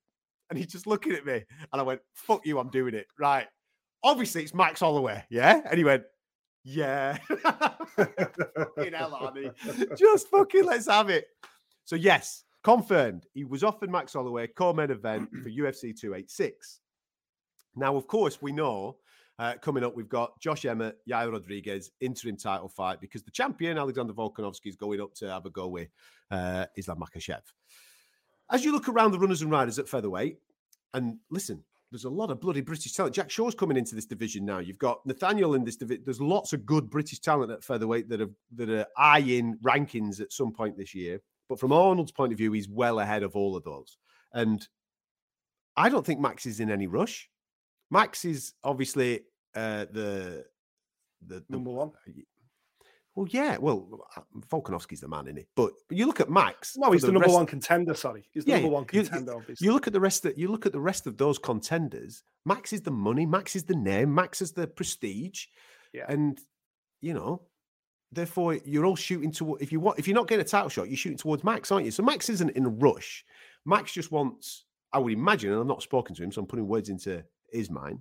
And he's just looking at me. And I went, fuck you, I'm doing it. Right. Obviously, it's Max Holloway. Yeah. And he went, yeah. Fucking hell, Arnie. Just fucking let's have it. So, yes, confirmed. He was offered Max Holloway, co-main event for U F C two eighty-six. Now, of course, we know uh, coming up, we've got Josh Emmett, Yair Rodriguez, interim title fight because the champion, Alexander Volkanovski, is going up to have a go with uh, Islam Makhachev. As you look around the runners and riders at featherweight, and listen, there's a lot of bloody British talent. Jack Shaw's coming into this division now. You've got Nathaniel in this division. There's lots of good British talent at featherweight that are, that are eyeing rankings at some point this year. But from Arnold's point of view, he's well ahead of all of those. And I don't think Max is in any rush. Max is obviously uh, the, the, the number one. Well, yeah. Well, Volkanovski's the man, isn't he? But, but you look at Max. No, he's the, the number rest... one contender. Sorry, he's the yeah, number one contender. You, obviously, you look at the rest. Of, you look at the rest of those contenders. Max is the money. Max is the name. Max is the prestige. Yeah. And you know, therefore, you're all shooting to. If you want, if you're not getting a title shot, you're shooting towards Max, aren't you? So Max isn't in a rush. Max just wants. I would imagine, and I've not spoken to him, so I'm putting words into his mind,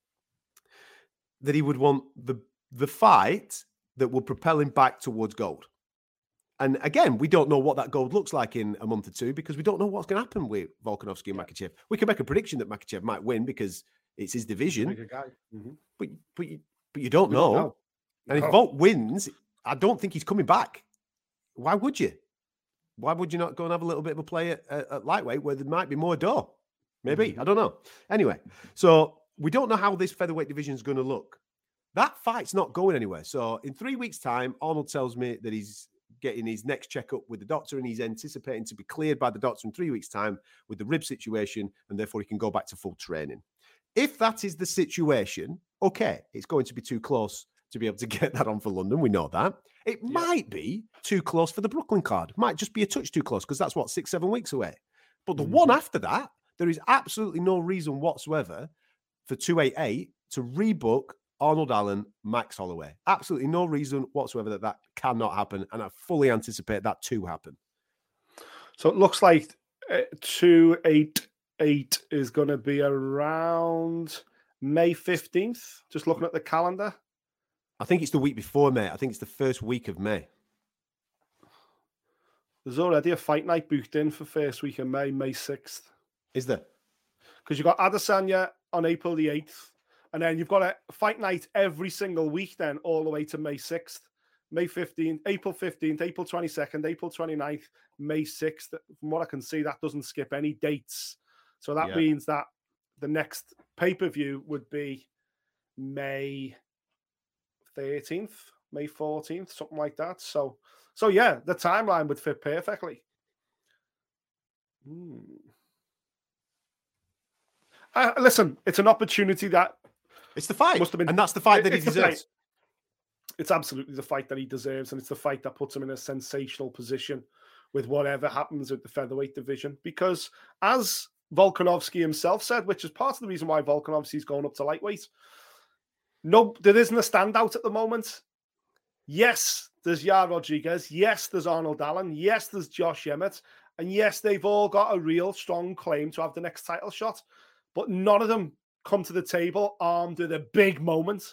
that he would want the the fight that will propel him back towards gold. And again, we don't know what that gold looks like in a month or two because we don't know what's going to happen with Volkanovski and Makhachev. We can make a prediction that Makhachev might win because it's his division, mm-hmm. but but you, but you don't we know. Don't know. And no. if Volk wins, I don't think he's coming back. Why would you? Why would you not go and have a little bit of a play at, at, at lightweight where there might be more dough? Maybe. Mm-hmm. I don't know. Anyway, so we don't know how this featherweight division is going to look. That fight's not going anywhere. So in three weeks' time, Arnold tells me that he's getting his next checkup with the doctor and he's anticipating to be cleared by the doctor in three weeks' time with the rib situation, and therefore he can go back to full training. If that is the situation, okay, it's going to be too close to be able to get that on for London. We know that. It yeah. might be too close for the Brooklyn card. Might just be a touch too close because that's, what, six, seven weeks away. But the mm-hmm. one after that, there is absolutely no reason whatsoever for two eighty-eight to rebook Arnold Allen, Max Holloway. Absolutely no reason whatsoever that that cannot happen, and I fully anticipate that to happen. So it looks like uh, two eighty-eight is going to be around May fifteenth, just looking at the calendar. I think it's the week before May. I think it's the first week of May. There's already a fight night booked in for first week of May, May sixth. Is there? Because you've got Adesanya on April the eighth. And then you've got a fight night every single week then all the way to May sixth, May fifteenth, April fifteenth, April twenty-second, April twenty-ninth, May sixth. From what I can see, that doesn't skip any dates. So that yeah. means that the next pay-per-view would be May thirteenth, May fourteenth, something like that. So, so yeah, the timeline would fit perfectly. Hmm. Uh, listen, it's an opportunity that It's the fight. Must have been, and that's the fight that he deserves. It's absolutely the fight that he deserves, and it's the fight that puts him in a sensational position with whatever happens with the featherweight division. Because as Volkanovski himself said, which is part of the reason why Volkanovski is going up to lightweight, no, there isn't a standout at the moment. Yes, there's Yair Rodriguez. Yes, there's Arnold Allen. Yes, there's Josh Emmett. And yes, they've all got a real strong claim to have the next title shot. But none of them come to the table armed with a big moment,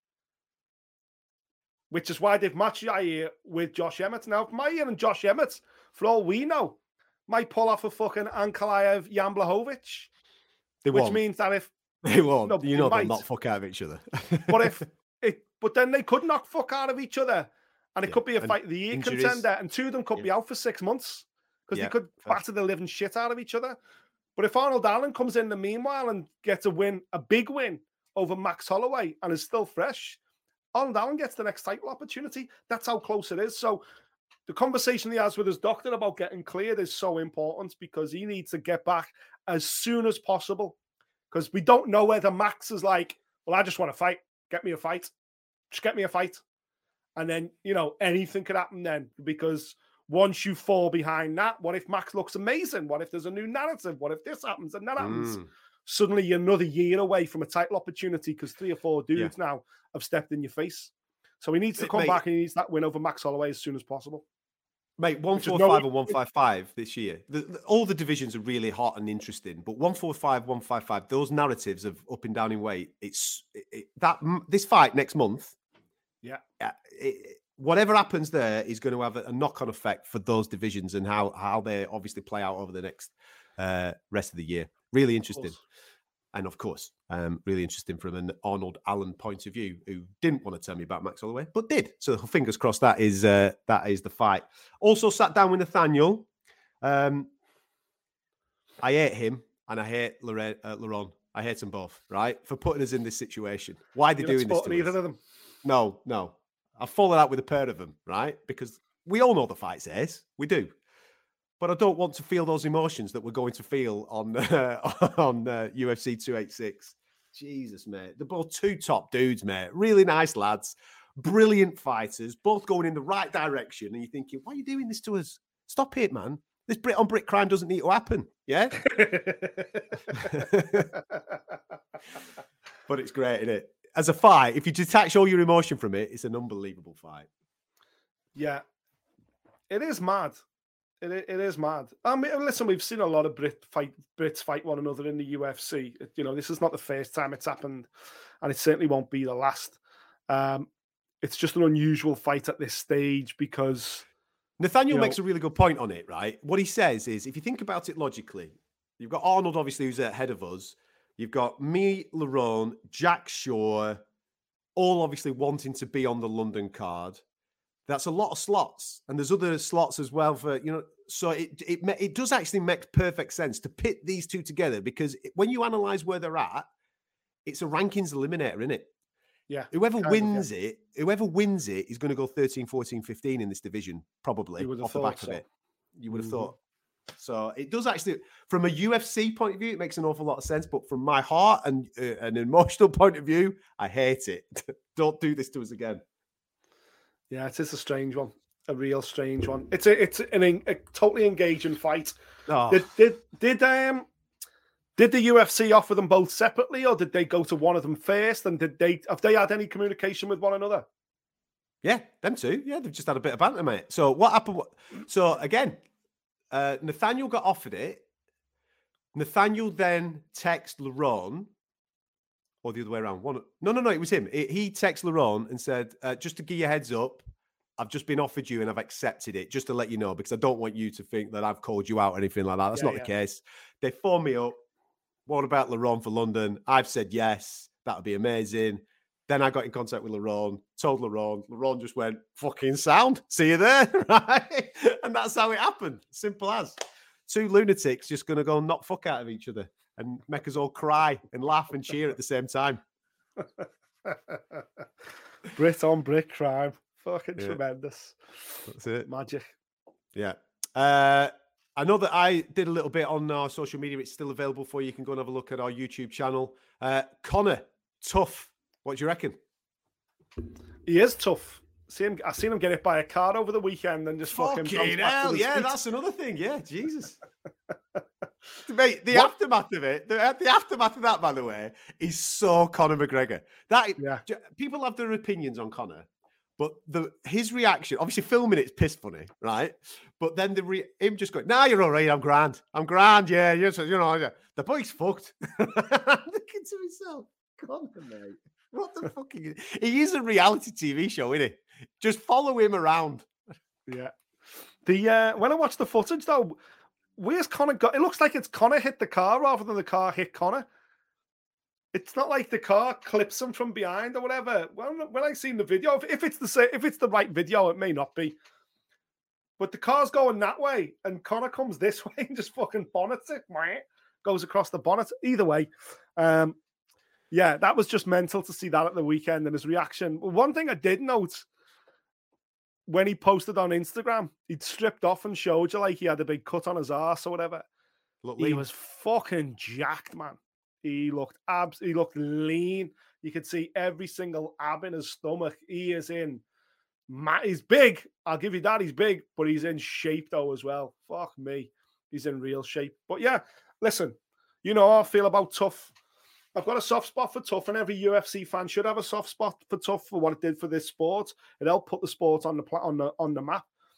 which is why they've matched Yair with Josh Emmett. Now, Yair and Josh Emmett, for all we know, might pull off a fucking Ankalaev Jan Blachowicz, which won't. means that if they won't, no, you know, might. they'll not fuck out of each other. but if it, but then they could knock fuck out of each other, and it yeah. could be a and fight of the year injuries. contender, and two of them could yeah. be out for six months because yeah. they could batter the living shit out of each other. But if Arnold Allen comes in the meanwhile and gets a win, a big win over Max Holloway and is still fresh, Arnold Allen gets the next title opportunity. That's how close it is. So the conversation he has with his doctor about getting cleared is so important because he needs to get back as soon as possible. Because we don't know whether Max is like, well, I just want to fight. Get me a fight. Just get me a fight. And then, you know, anything could happen then because once you fall behind that, what if Max looks amazing? What if there's a new narrative? What if this happens and that happens? Mm. Suddenly you're another year away from a title opportunity because three or four dudes yeah. now have stepped in your face. So he needs to come it, back mate, and he needs that win over Max Holloway as soon as possible. Mate, one forty-five and one fifty-five this year. The, the, all the divisions are really hot and interesting, but one forty-five, one fifty-five, those narratives of up and down in weight, it's it, it, that this fight next month. Yeah. It, whatever happens there is going to have a, a knock-on effect for those divisions and how, how they obviously play out over the next uh, rest of the year. Really interesting. Of and of course, um, really interesting from an Arnold Allen point of view, who didn't want to tell me about Max Holloway, but did. So fingers crossed that is uh, that is the fight. Also sat down with Nathaniel. Um, I hate him and I hate Lorraine, uh, Laurent. I hate them both, right? For putting us in this situation. Why are they doing this to either us? Of them. No, no. I've fallen out with a pair of them, right? Because we all know the fight's theirs. We do. But I don't want to feel those emotions that we're going to feel on uh, on uh, U F C two eighty-six. Jesus, mate. They're both two top dudes, mate. Really nice lads. Brilliant fighters. Both going in the right direction. And you're thinking, why are you doing this to us? Stop it, man. This Brit on Brit crime doesn't need to happen. Yeah? But it's great, isn't it? As a fight, if you detach all your emotion from it, it's an unbelievable fight. Yeah. It is mad. It, it is mad. I mean, listen, we've seen a lot of Brit fight, Brits fight one another in the U F C. You know, this is not the first time it's happened, and it certainly won't be the last. Um, it's just an unusual fight at this stage because... Nathaniel you know, makes a really good point on it, right? What he says is, if you think about it logically, you've got Arnold, obviously, who's ahead of us. You've got me, Laurent, Jack Shaw, all obviously wanting to be on the London card. That's a lot of slots, and there's other slots as well for, you know, so it it it does actually make perfect sense to pit these two together, because when you analyze where they're at, it's a rankings eliminator, isn't it? Yeah. Whoever wins of, yeah. it, whoever wins it is going to go thirteen, fourteen, fifteen in this division, probably off the back so. of it. You would have mm-hmm. thought. So it does actually, from a U F C point of view, it makes an awful lot of sense. But from my heart and uh, an emotional point of view, I hate it. Don't do this to us again. Yeah, it is a strange one, a real strange one. It's a it's an a totally engaging fight. Oh. Did did did um did the U F C offer them both separately, or did they go to one of them first? And did they have they had any communication with one another? Yeah, them two. Yeah, they've just had a bit of banter, mate. So what happened? So again, uh, Nathaniel got offered it. Nathaniel then texted Laurent. Or the other way around. One, no, no, no, it was him. It, he texted Laurent and said, uh, just to give you a heads up, I've just been offered you and I've accepted it, just to let you know, because I don't want you to think that I've called you out or anything like that. That's yeah, not yeah. the case. They phoned me up. What about Laurent for London? I've said yes. That would be amazing. Then I got in contact with Laurent, told Laurent. Laurent just went, fucking sound. See you there, right? And that's how it happened. Simple as. Two lunatics just going to go and knock fuck out of each other and make us all cry and laugh and cheer at the same time. Brit on Brit crime. Fucking yeah. tremendous. That's it. Magic. Yeah. Uh, I know that I did a little bit on our social media. It's still available for you. You can go and have a look at our YouTube channel. Uh, Conor, tough. What do you reckon? He is tough. See him, I seen him get hit by a car over the weekend and just fucking... Fucking hell, yeah, feet. That's another thing. Yeah, Jesus. Mate, the what? aftermath of it, the, the aftermath of that, by the way, is so Conor McGregor. That yeah. People have their opinions on Conor, but the his reaction, obviously filming it's piss funny, right? But then the re, him just going, "Nah, you're all right. I'm grand. I'm grand. Yeah, you're, you know, the boy's fucked." Looking to himself, Conor, mate. What the fuck? He, he is a reality T V show, isn't he? Just follow him around. Yeah. The uh, when I watch the footage though. Where's Conor got? It looks like it's Conor hit the car rather than the car hit Conor. It's not like the car clips him from behind or whatever. When, when I seen the video, if, if it's the if it's the right video, it may not be. But the car's going that way, and Conor comes this way and just fucking bonnets it, goes across the bonnet. Either way, um, yeah, that was just mental to see that at the weekend and his reaction. One thing I did note. When he posted on Instagram, he'd stripped off and showed you like he had a big cut on his ass or whatever. Look, he was fucking jacked, man. He looked abs. He looked lean. You could see every single ab in his stomach. He is in. He's big. I'll give you that. He's big, but he's in shape though as well. Fuck me, he's in real shape. But yeah, listen, you know how I feel about Tough. I've got a soft spot for Tough, and every U F C fan should have a soft spot for Tough for what it did for this sport. It helped put the sport on the on the on the map.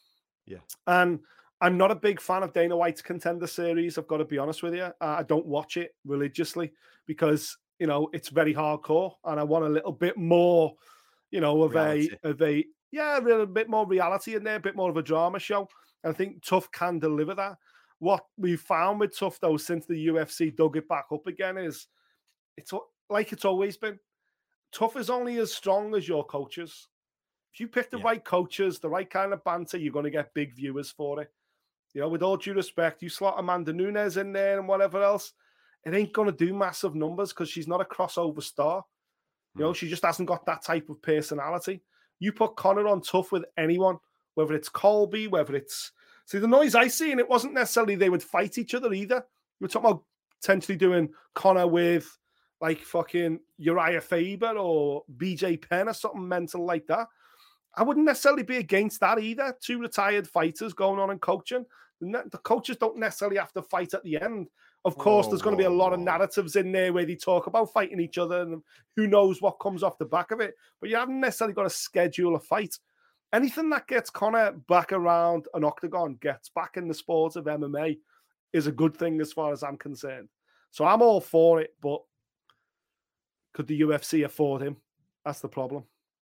Yeah. And I'm not a big fan of Dana White's Contender Series. I've got to be honest with you. Uh, I don't watch it religiously because, you know, it's very hardcore and I want a little bit more, you know, of reality. a, of a, yeah, a little bit more reality in there, a bit more of a drama show. And I think Tough can deliver that. What we found with Tough, though, since the U F C dug it back up again is it's like it's always been. Tough is only as strong as your coaches. If you pick the yeah. right coaches, the right kind of banter, you're going to get big viewers for it. You know, with all due respect, you slot Amanda Nunes in there and whatever else, it ain't going to do massive numbers because she's not a crossover star. You know, mm. she just hasn't got that type of personality. You put Conor on Tough with anyone, whether it's Colby, whether it's... See, the noise I see, and it wasn't necessarily they would fight each other either. We were talking about potentially doing Conor with, like, fucking Uriah Faber or B J Penn or something mental like that. I wouldn't necessarily be against that either. Two retired fighters going on and coaching. The coaches don't necessarily have to fight at the end. Of course, oh, there's going to be a lot of narratives in there where they talk about fighting each other and who knows what comes off the back of it. But you haven't necessarily got to schedule a fight. Anything that gets Conor back around an octagon, gets back in the sport of M M A, is a good thing as far as I'm concerned. So I'm all for it, but could the U F C afford him? That's the problem.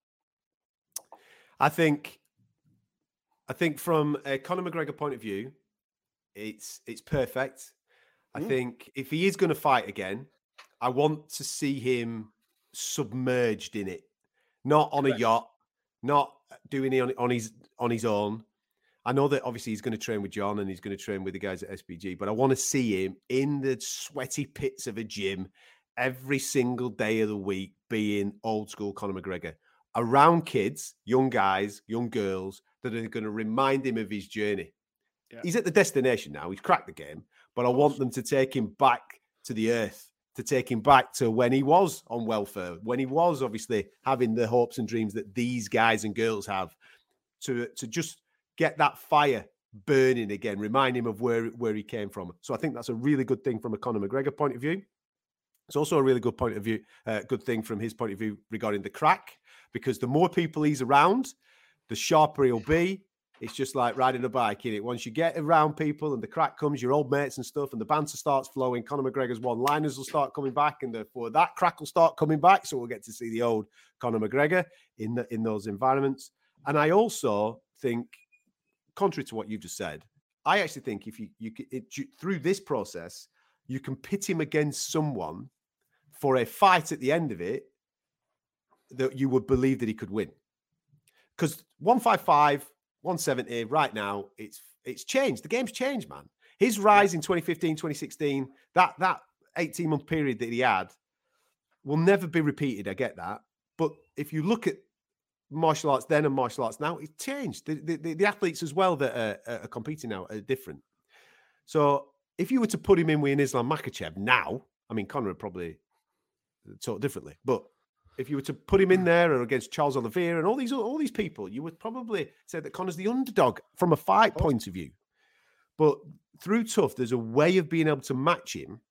I think, I think from a Conor McGregor point of view, it's it's perfect. I mm. think if he is going to fight again, I want to see him submerged in it, not on Correct. a yacht, not doing it on, on his on his own. I know that obviously he's going to train with John and he's going to train with the guys at S P G, but I want to see him in the sweaty pits of a gym every single day of the week, being old school Conor McGregor, around kids, young guys, young girls that are going to remind him of his journey. Yeah. He's at the destination now. He's cracked the game, but I want them to take him back to the earth, to take him back to when he was on welfare, when he was obviously having the hopes and dreams that these guys and girls have, to, to just get that fire burning again, remind him of where, where he came from. So I think that's a really good thing from a Conor McGregor point of view. It's also a really good point of view, uh, good thing from his point of view regarding the crack, because the more people he's around, the sharper he'll be. It's just like riding a bike, innit? Once you get around people and the crack comes, your old mates and stuff, and the banter starts flowing, Conor McGregor's one-liners will start coming back, and therefore that crack will start coming back, so we'll get to see the old Conor McGregor in the, in those environments. And I also think, contrary to what you just said, I actually think if you, you it, through this process, you can pit him against someone for a fight at the end of it that you would believe that he could win. Because one fifty-five, one seventy right now, it's it's changed. The game's changed, man. His rise in twenty fifteen, twenty sixteen, that that eighteen-month period that he had will never be repeated. I get that. But if you look at martial arts then and martial arts now, it's changed. The, the, the athletes as well that are, are competing now are different. So if you were to put him in with an Islam Makhachev now, I mean, Conor would probably talk differently. But if you were to put him in there or against Charles Oliveira and all these all these people, you would probably say that Conor's the underdog from a fight point of view. But through Tough, there's a way of being able to match him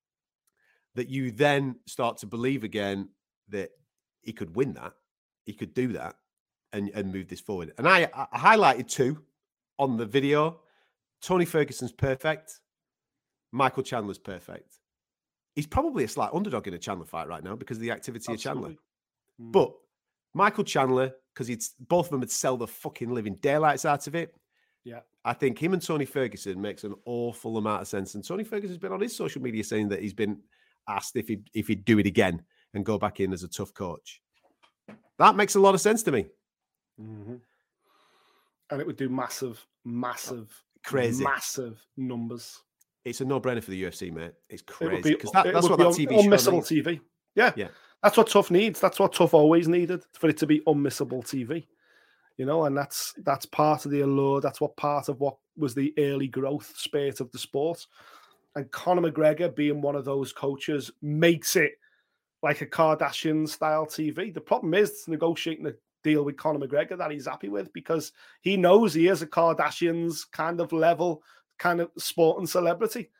that you then start to believe again that he could win that, he could do that, and, and move this forward. And I, I highlighted two on the video. Tony Ferguson's perfect. Michael Chandler's perfect. He's probably a slight underdog in a Chandler fight right now because of the activity Absolutely. of Chandler. Mm. But Michael Chandler, because it's both of them would sell the fucking living daylights out of it. Yeah. I think him and Tony Ferguson makes an awful amount of sense. And Tony Ferguson's been on his social media saying that he's been asked if he if he'd do it again and go back in as a Tough coach. That makes a lot of sense to me. Mm-hmm. And it would do massive, massive, crazy, massive numbers. It's a no-brainer for the U F C, mate. It's crazy. It because that, that's what that un, T V unmissable T V. Yeah. yeah. That's what Tough needs. That's what Tough always needed, for it to be unmissable T V. You know, and that's that's part of the allure. That's what part of what was the early growth spurt of the sport. And Conor McGregor, being one of those coaches, makes it like a Kardashian-style T V. The problem is negotiating a deal with Conor McGregor that he's happy with, because he knows he is a Kardashians kind of level, kind of sport and celebrity.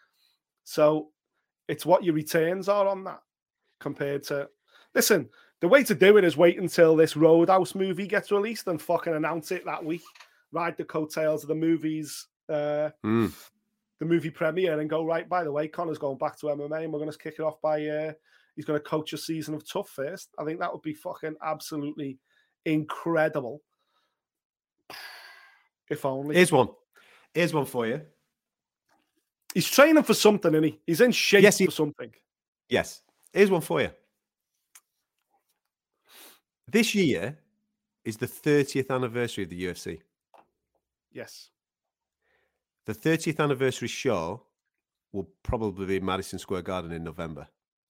So it's what your returns are on that compared to... Listen, the way to do it is wait until this Roadhouse movie gets released and fucking announce it that week. ride the coattails of the movies, uh, Mm. the movie premiere, and go, right, by the way, Conor's going back to M M A, and we're going to kick it off by, uh, he's going to coach a season of Tough first. I think that would be fucking absolutely incredible. If only. Here's one. Here's one for you. He's training for something, isn't he? He's in shape Yes, he- for something. Yes. Here's one for you. This year is the thirtieth anniversary of the U F C. Yes. The thirtieth anniversary show will probably be Madison Square Garden in November.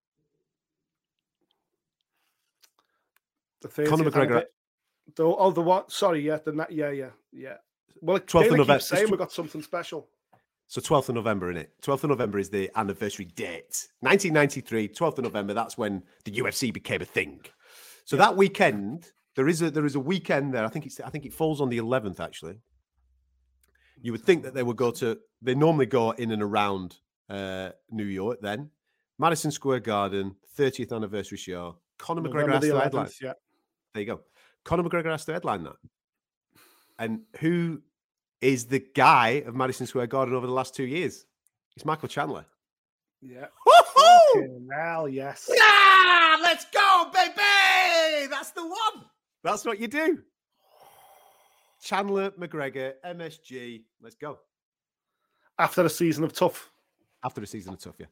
The thirtieth Conor McGregor. anniversary- The, oh, the what? Sorry, yeah, the na- yeah, yeah, yeah. Well, twelfth of Dana November. keeps saying we got something special. So twelfth of November, innit? twelfth of November is the anniversary date. nineteen ninety-three, twelfth of November, that's when the U F C became a thing. So that weekend, there is a there is a weekend there. I think it's I think it falls on the eleventh, actually. You would think that they would go to they normally go in and around uh, New York then. Madison Square Garden, thirtieth anniversary show. Conor McGregor November has the to eleventh, headline. yeah. There you go. Conor McGregor has to headline that. And who is the guy of Madison Square Garden over the last two years? It's Michael Chandler. Yeah. Woohoo! Fucking hell, yes. Yeah, let's go, baby! That's the one. That's what you do. Chandler, McGregor, M S G. Let's go. After a season of Tough. After the season of Tough, yeah.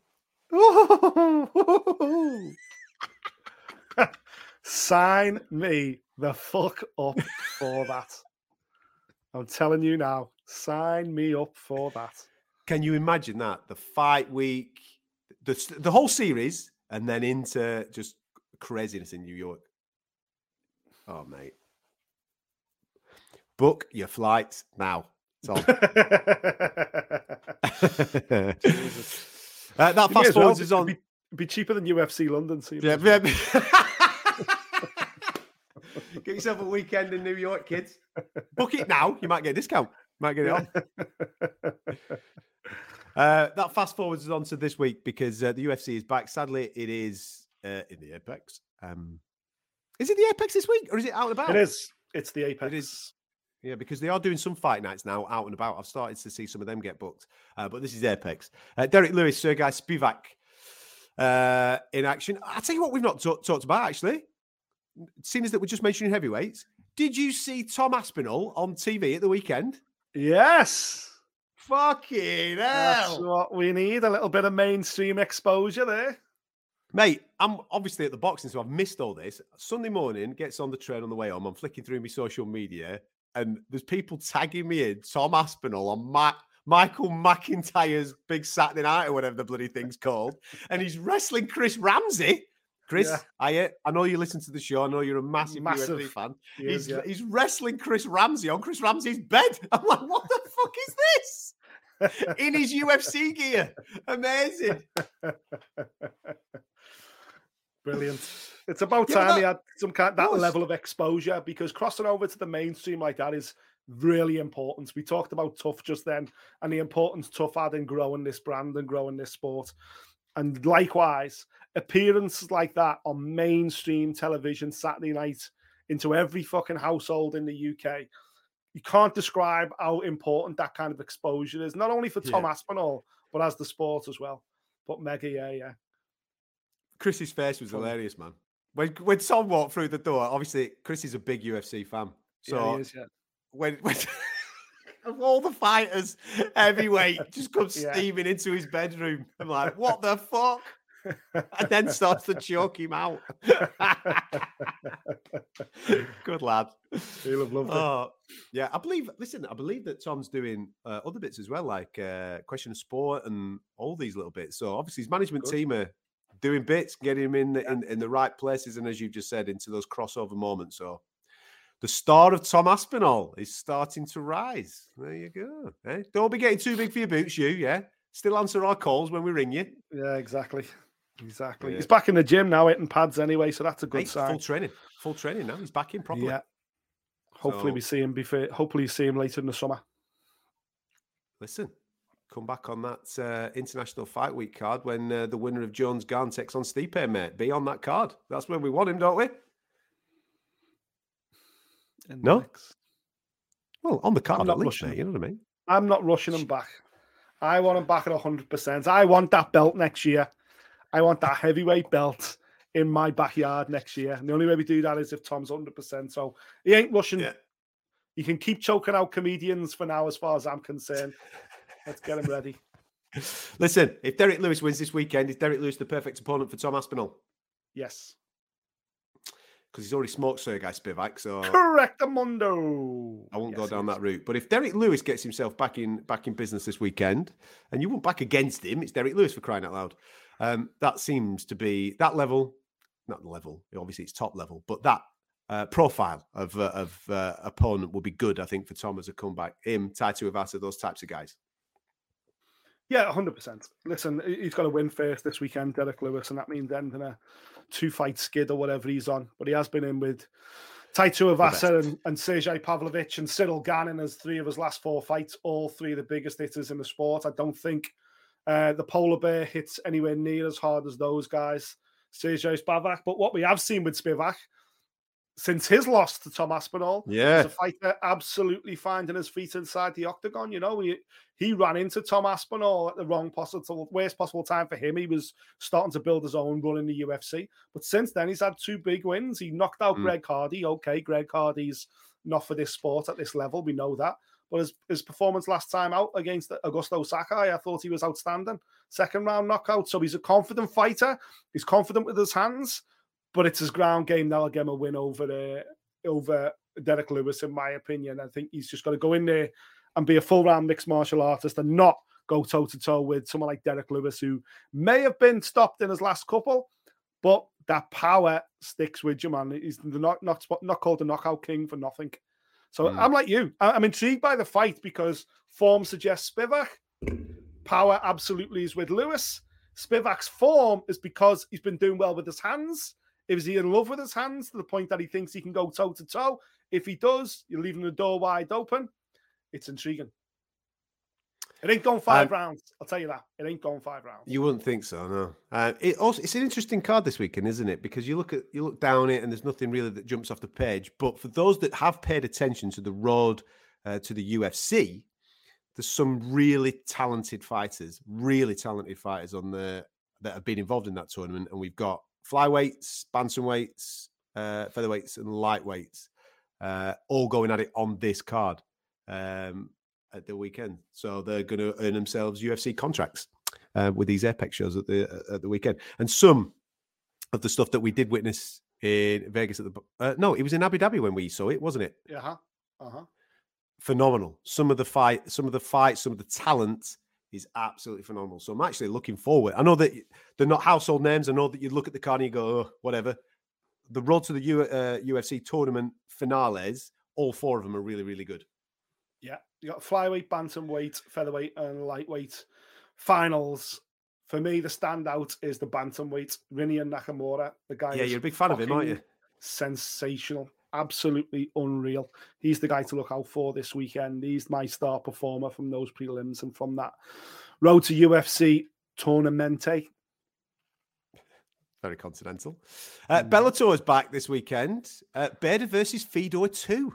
Sign me the fuck up for that. I'm telling you now, sign me up for that. Can you imagine that? The fight week, the, the whole series, and then into just craziness in New York. Oh, mate. Book your flights now. It's on. uh, that You may fast as well. forwards is on. It'd be, it'd be cheaper than U F C London. So you Yeah, may as well. yeah. Get yourself a weekend in New York, kids. Book it now. You might get a discount. Might get it on. Uh, that fast forwards is on to this week because uh, the U F C is back. Sadly, it is uh, in the Apex. Um, is it the Apex this week or is it out and about? It is. It's the Apex. It is. Yeah, because they are doing some fight nights now out and about. I've started to see some of them get booked. Uh, but this is Apex. Uh, Derek Lewis, Sergei Spivak uh, in action. I'll tell you what we've not t- talked about, actually. Seeing as that we're just mentioning heavyweights. Did you see Tom Aspinall on T V at the weekend? Yes. Fucking That's hell. what we need. A little bit of mainstream exposure there. Mate, I'm obviously at the boxing, so I've missed all this. Sunday morning, gets on the train on the way home. I'm flicking through my social media, and there's people tagging me in Tom Aspinall on Ma- Michael McIntyre's Big Saturday Night or whatever the bloody thing's called, and he's wrestling Chris Ramsey. Chris, Yeah. I I know you listen to the show. I know you're a massive, Massive. U F C fan. He is, He's yeah. he's wrestling Chris Ramsey on Chris Ramsey's bed. I'm like, what the fuck is this? In his U F C gear. Amazing. Brilliant. It's about Yeah, but time he that- had some kind that was. level of exposure because crossing over to the mainstream like that is really important. We talked about Tough just then and the importance Tough had in growing this brand and growing this sport. And likewise, appearances like that on mainstream television Saturday night into every fucking household in the U K. You can't describe how important that kind of exposure is, not only for Tom Yeah. Aspinall, but as the sport as well. But mega, yeah, yeah. Chris's face was Funny. hilarious, man. When when Tom walked through the door, obviously Chris is a big U F C fan. So yeah, he is, yeah. when, when of all the fighters, heavyweight just comes Yeah. steaming into his bedroom. I'm like, what the fuck? And then starts to choke him out. Good lad. He'll have loved it. Oh, yeah. I believe, listen, I believe that Tom's doing uh, other bits as well, like uh, Question of Sport and all these little bits. So obviously his management Good. team are doing bits, getting him in, the, in in the right places. And as you've just said, into those crossover moments. So the star of Tom Aspinall is starting to rise. There you go. Eh? Don't be getting too big for your boots, you, yeah? Still answer our calls when we ring you. Yeah, exactly. Exactly. Yeah. He's back in the gym now, hitting pads anyway, so that's a good Hey, sign. full training. Full training now. He's back in properly. Yeah. Hopefully So- we see him before. Hopefully you see him later in the summer. Listen, come back on that uh, International Fight Week card when uh, the winner of Jones Garn takes on Stipe, mate. Be on that card. That's where we want him, don't we? In No? the mix. Well, on the card I'm not at least, rushing mate. You know what I mean? I'm not rushing him back. I want him back at one hundred percent. I want that belt next year. I want that heavyweight belt in my backyard next year. And the only way we do that is if Tom's one hundred percent. So he ain't rushing. Yeah. You can keep choking out comedians for now, as far as I'm concerned. Let's get him ready. Listen, if Derek Lewis wins this weekend, is Derek Lewis the perfect opponent for Tom Aspinall? Yes. Because he's already smoked Sergei Spivak, so Correct, Amundo. I won't Yes, go down yes. that route. But if Derek Lewis gets himself back in back in business this weekend, and you won't back against him, it's Derek Lewis for crying out loud. Um, that seems to be that level, not the level. Obviously, it's top level, but that uh, profile of uh, of uh, opponent will be good, I think, for Tom as a comeback. Him, Taito Ivasa, those types of guys. Yeah, one hundred percent. Listen, he's got to win first this weekend, Derek Lewis, and that means ending a two-fight skid or whatever he's on. But he has been in with Taito Ivasa and, and Sergey Pavlovich and Cyril Gannon as three of his last four fights, all three of the biggest hitters in the sport. I don't think uh, the Polar Bear hits anywhere near as hard as those guys, Sergey Spivak. But what we have seen with Spivak, since his loss to Tom Aspinall, Yeah. is a fighter absolutely finding his feet inside the octagon. You know, he, he ran into Tom Aspinall at the wrong possible, worst possible time for him. He was starting to build his own run in the U F C. But since then, he's had two big wins. He knocked out Mm. Greg Hardy. Okay, Greg Hardy's not for this sport at this level. We know that. But his, his performance last time out against Augusto Sakai, I thought he was outstanding. Second round knockout. So he's a confident fighter. He's confident with his hands. But it's his ground game that'll get him a win over uh, over Derek Lewis, in my opinion. I think he's just got to go in there and be a full-round mixed martial artist and not go toe-to-toe with someone like Derek Lewis, who may have been stopped in his last couple, but that power sticks with you, man. He's not not, not called the knockout king for nothing. So Mm. I'm like you. I'm intrigued by the fight because form suggests Spivak. Power absolutely is with Lewis. Spivak's form is because he's been doing well with his hands. Is he in love with his hands to the point that he thinks he can go toe to toe? If he does, you're leaving the door wide open. It's intriguing. It ain't going five Um, rounds. I'll tell you that. It ain't going five rounds. You wouldn't think so, no. Uh, it also it's an interesting card this weekend, isn't it? Because you look at you look down it, and there's nothing really that jumps off the page. But for those that have paid attention to the road uh, to the U F C, there's some really talented fighters, really talented fighters on the that have been involved in that tournament, and we've got flyweights, bantamweights, uh, featherweights, and lightweights, uh, all going at it on this card um, at the weekend. So they're going to earn themselves U F C contracts uh, with these Apex shows at the at the weekend. And some of the stuff that we did witness in Vegas at the uh, no, it was in Abu Dhabi when we saw it, wasn't it? Yeah. Uh-huh. Uh-huh. Phenomenal. Some of the fight, some of the fights, some of the talent is absolutely phenomenal. So I'm actually looking forward. I know that they're not household names. I know that you look at the card and you go, oh, whatever. The road to the U, uh, U F C tournament finales, all four of them are really, really good. Yeah. You got flyweight, bantamweight, featherweight, and lightweight finals. For me, the standout is the bantamweight, Rinya Nakamura. The guy Yeah, is you're a big fan of him, aren't you? fucking sensational. Absolutely unreal. He's the guy to look out for this weekend. He's my star performer from those prelims and from that road to U F C tournamente. Very continental. Uh, Bellator is back this weekend. Uh, Bader versus Fedor two.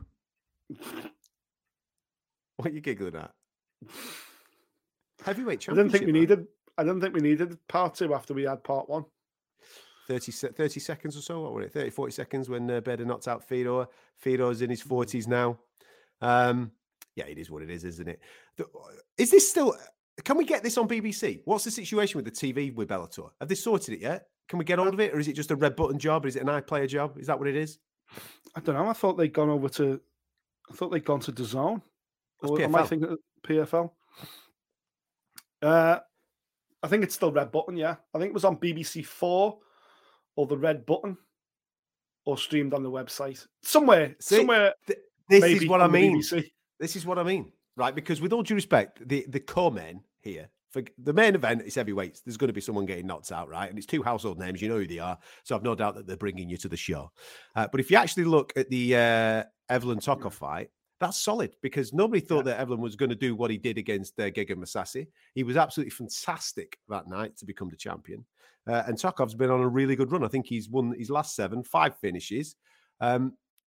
What are you giggling at? Heavyweight I didn't championship. think we man. needed. I didn't think we needed part two after we had part one. thirty, se- thirty seconds or so, what were it? thirty, forty seconds when uh, Bader knocked out Fedor. Fedor's in his forties now. Um, yeah, it is what it is, isn't it? The, is this still... Can we get this on B B C? What's the situation with the T V with Bellator? Have they sorted it yet? Can we get hold of it? Or is it just a red button job? Or is it an iPlayer job? Is that what it is? I don't know. I thought they'd gone over to. I thought they'd gone to DAZN. That's Or P F am I L. thinking of P F L? Uh, I think it's still red button. Yeah, I think it was on B B C Four or the red button, or streamed on the website somewhere. See, somewhere. Th- this maybe is what I on the mean. B B C. This is what I mean, right? Because with all due respect, the, the co-main here, for the main event is heavyweights. There's going to be someone getting knocked out, right? And it's two household names. You know who they are. So I've no doubt that they're bringing you to the show. Uh, but if you actually look at the uh, Evelyn Tokov fight, that's solid because nobody thought that Evelyn was going to do what he did against uh, Giga Masasi. He was absolutely fantastic that night to become the champion. Uh, and Tokov's been on a really good run. I think he's won his last seven, five finishes. Um,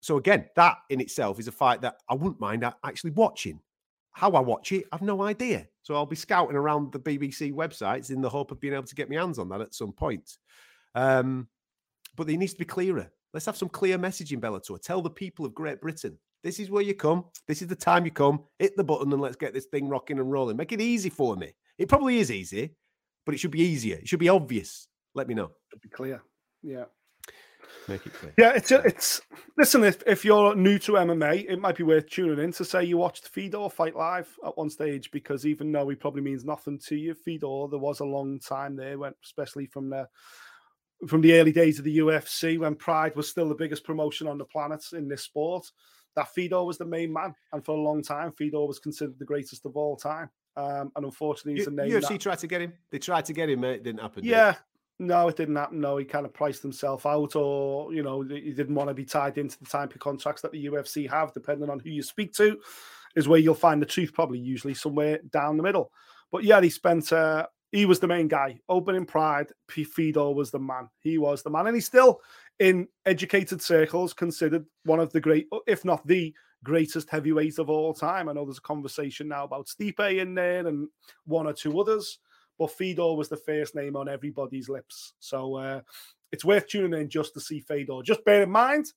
So again, that in itself is a fight that I wouldn't mind actually watching. How I watch it, I've no idea. So I'll be scouting around the B B C websites in the hope of being able to get my hands on that at some point. Um, but it needs to be clearer. Let's have some clear messaging, Bellator. Tell the people of Great Britain, this is where you come. This is the time you come. Hit the button and let's get this thing rocking and rolling. Make it easy for me. It probably is easy, but it should be easier. It should be obvious. Let me know. It should be clear. Yeah. Make it clear. Yeah, it's it's. Listen, if, if you're new to M M A, it might be worth tuning in to say you watched Fedor fight live at one stage, because even though he probably means nothing to you, Fedor, there was a long time there, when, especially from the from the early days of the U F C, when Pride was still the biggest promotion on the planet in this sport, that Fedor was the main man, and for a long time, Fedor was considered the greatest of all time. Um, and unfortunately, he's a name. U F C that... tried to get him. They tried to get him, mate. It didn't happen. Yeah. Did it? No, it didn't happen. No, he kind of priced himself out, or, you know, he didn't want to be tied into the type of contracts that the U F C have, depending on who you speak to, is where you'll find the truth, probably usually somewhere down the middle. But yeah, he spent, uh, he was the main guy. Opening Pride, Fedor was the man. He was the man. And he's still, in educated circles, considered one of the great, if not the greatest heavyweight of all time. I know there's a conversation now about Stipe in there and one or two others, but Fedor was the first name on everybody's lips. So uh, it's worth tuning in just to see Fedor. Just bear in mind,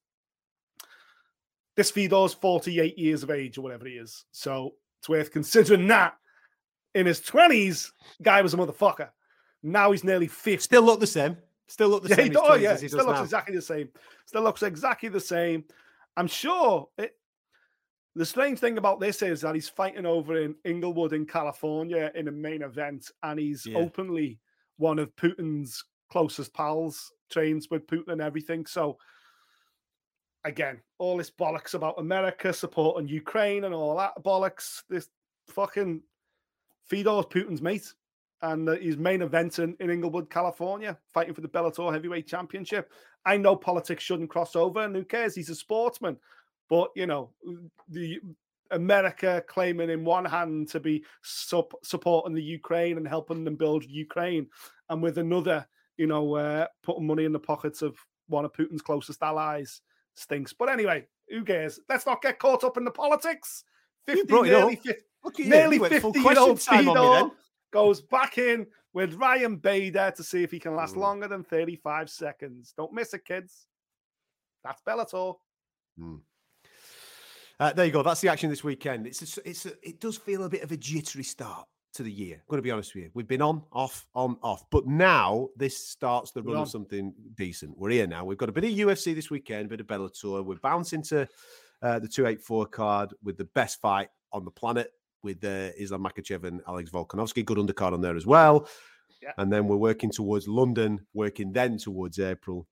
this Fedor's forty-eight years of age or whatever he is. So it's worth considering that. In his twenties, guy was a motherfucker. Now he's nearly fifty. Still look the same. Still look the yeah, same. Oh, yeah. As he Still looks now. exactly the same. Still looks exactly the same. I'm sure it, the strange thing about this is that he's fighting over in Inglewood in California in a main event, and he's yeah. openly one of Putin's closest pals, trains with Putin and everything. So, again, all this bollocks about America supporting Ukraine and all that bollocks. This fucking Fedor's Putin's mate, and he's main event in, in Inglewood, California, fighting for the Bellator Heavyweight Championship. I know politics shouldn't cross over, and who cares? He's a sportsman. But, you know, the America claiming in one hand to be sup- supporting the Ukraine and helping them build Ukraine, and with another, you know, uh, putting money in the pockets of one of Putin's closest allies, stinks. But anyway, who cares? Let's not get caught up in the politics. fifty, nearly fifty, nearly fifty-year-old Fedor goes back in with Ryan Bader to see if he can last mm. longer than thirty-five seconds. Don't miss it, kids. That's Bellator. Mm. Uh, there you go. That's the action this weekend. It's a, it's a, it does feel a bit of a jittery start to the year. I'm going to be honest with you. We've been on, off, on, off. But now this starts the run of something decent. We're here now. We've got a bit of U F C this weekend, a bit of Bellator. We're bouncing to uh, the two eighty-four card with the best fight on the planet with uh, Islam Makhachev and Alex Volkanovski. Good undercard on there as well. Yeah. And then we're working towards London, working then towards April.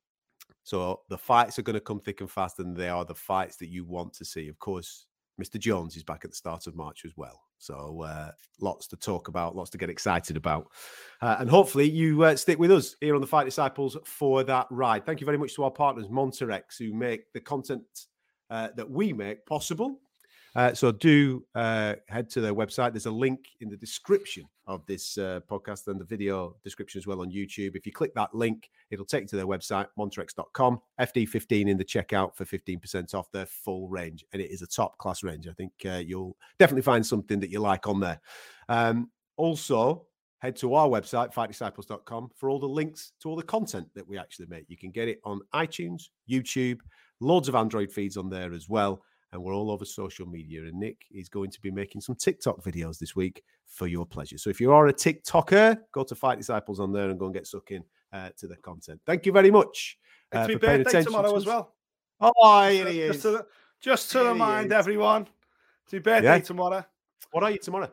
So the fights are going to come thick and fast, and they are the fights that you want to see. Of course, Mister Jones is back at the start of March as well. So uh, lots to talk about, lots to get excited about. Uh, and hopefully you uh, stick with us here on the Fight Disciples for that ride. Thank you very much to our partners, Monterex, who make the content uh, that we make possible. Uh, so do uh, head to their website. There's a link in the description of this uh, podcast and the video description as well on YouTube. If you click that link, it'll take you to their website, monterex dot com. F D fifteen in the checkout for fifteen percent off their full range. And it is a top class range. I think uh, you'll definitely find something that you like on there. Um, also, head to our website, fight disciples dot com, for all the links to all the content that we actually make. You can get it on iTunes, YouTube, loads of Android feeds on there as well. And we're all over social media. And Nick is going to be making some TikTok videos this week for your pleasure. So if you are a TikToker, go to Fight Disciples on there and go and get stuck in uh, to the content. Thank you very much. Uh, it's my birthday tomorrow to as well. Oh, here he is. Just to, just to remind everyone, it's my birthday yeah. tomorrow. What are you tomorrow?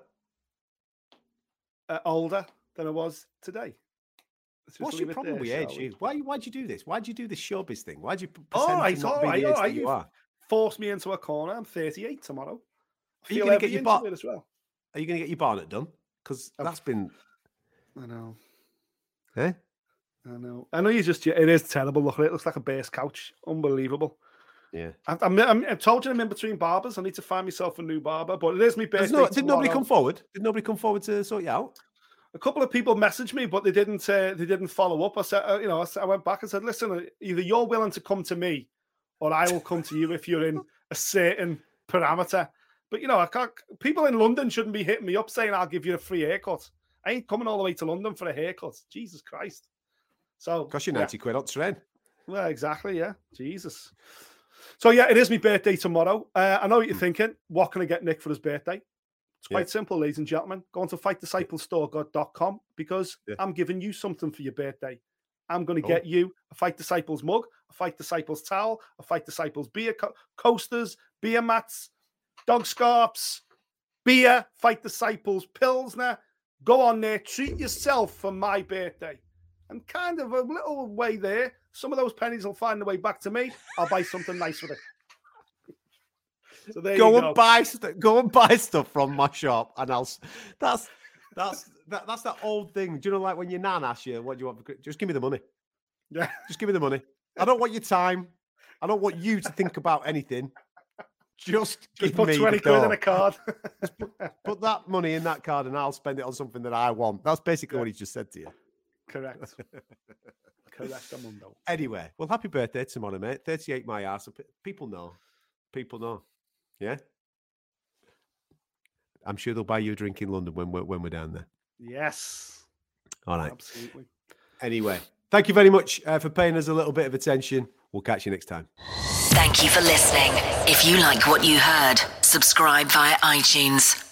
Uh, older than I was today. What's your problem there, with age? You? Why why'd you do this? Why'd you do this showbiz thing? Why'd you pretend all right, to not all be right, the age all right. that you are? Force me into a corner. I'm thirty-eight tomorrow. Are you going to get your bar- as well? Are you going to get your barnet done? Because oh, that's been. I know. Eh? I know. I know. You just. It is terrible. Look at it. It looks like a base couch. Unbelievable. Yeah. I'm. I'm, I'm told you I'm in between barbers. I need to find myself a new barber. But it is my birthday. No, did nobody come forward? Did nobody come forward to sort you out? A couple of people messaged me, but they didn't. Uh, they didn't follow up. I said, uh, you know, I, I went back and said, listen, either you're willing to come to me, or I will come to you if you're in a certain parameter. But, you know, I can't, people in London shouldn't be hitting me up saying I'll give you a free haircut. I ain't coming all the way to London for a haircut. Jesus Christ. So, cost you ninety yeah. quid on train. Well, exactly, yeah. Jesus. So, yeah, it is my birthday tomorrow. Uh, I know what you're thinking. What can I get Nick for his birthday? It's quite yeah. simple, ladies and gentlemen. Go on to fight disciples store dot com because yeah. I'm giving you something for your birthday. I'm going to oh. get you a Fight Disciples mug, a Fight Disciples towel, a Fight Disciples beer co- coasters, beer mats, dog scarps, beer, Fight Disciples Pilsner. Go on there, treat yourself for my birthday. And kind of a little way there, some of those pennies will find their way back to me. I'll buy something nice with it. So there go you and go. buy st- go and buy stuff from my shop, and I'll. That's that's that, that's that old thing. Do you know, like when your nan asks you, "What do you want for?" Just give me the money. Yeah, just give me the money. I don't want your time. I don't want you to think about anything. Just, just give put me twenty quid in a card. put, put that money in that card, and I'll spend it on something that I want. That's basically yeah. what he just said to you. Correct. Correct, Amundo. Anyway, well, happy birthday tomorrow, mate. thirty-eight my ass. So people know. People know. Yeah. I'm sure they'll buy you a drink in London when we're when we're down there. Yes. All right. Absolutely. Anyway, thank you very much uh, for paying us a little bit of attention. We'll catch you next time. Thank you for listening. If you like what you heard, subscribe via iTunes.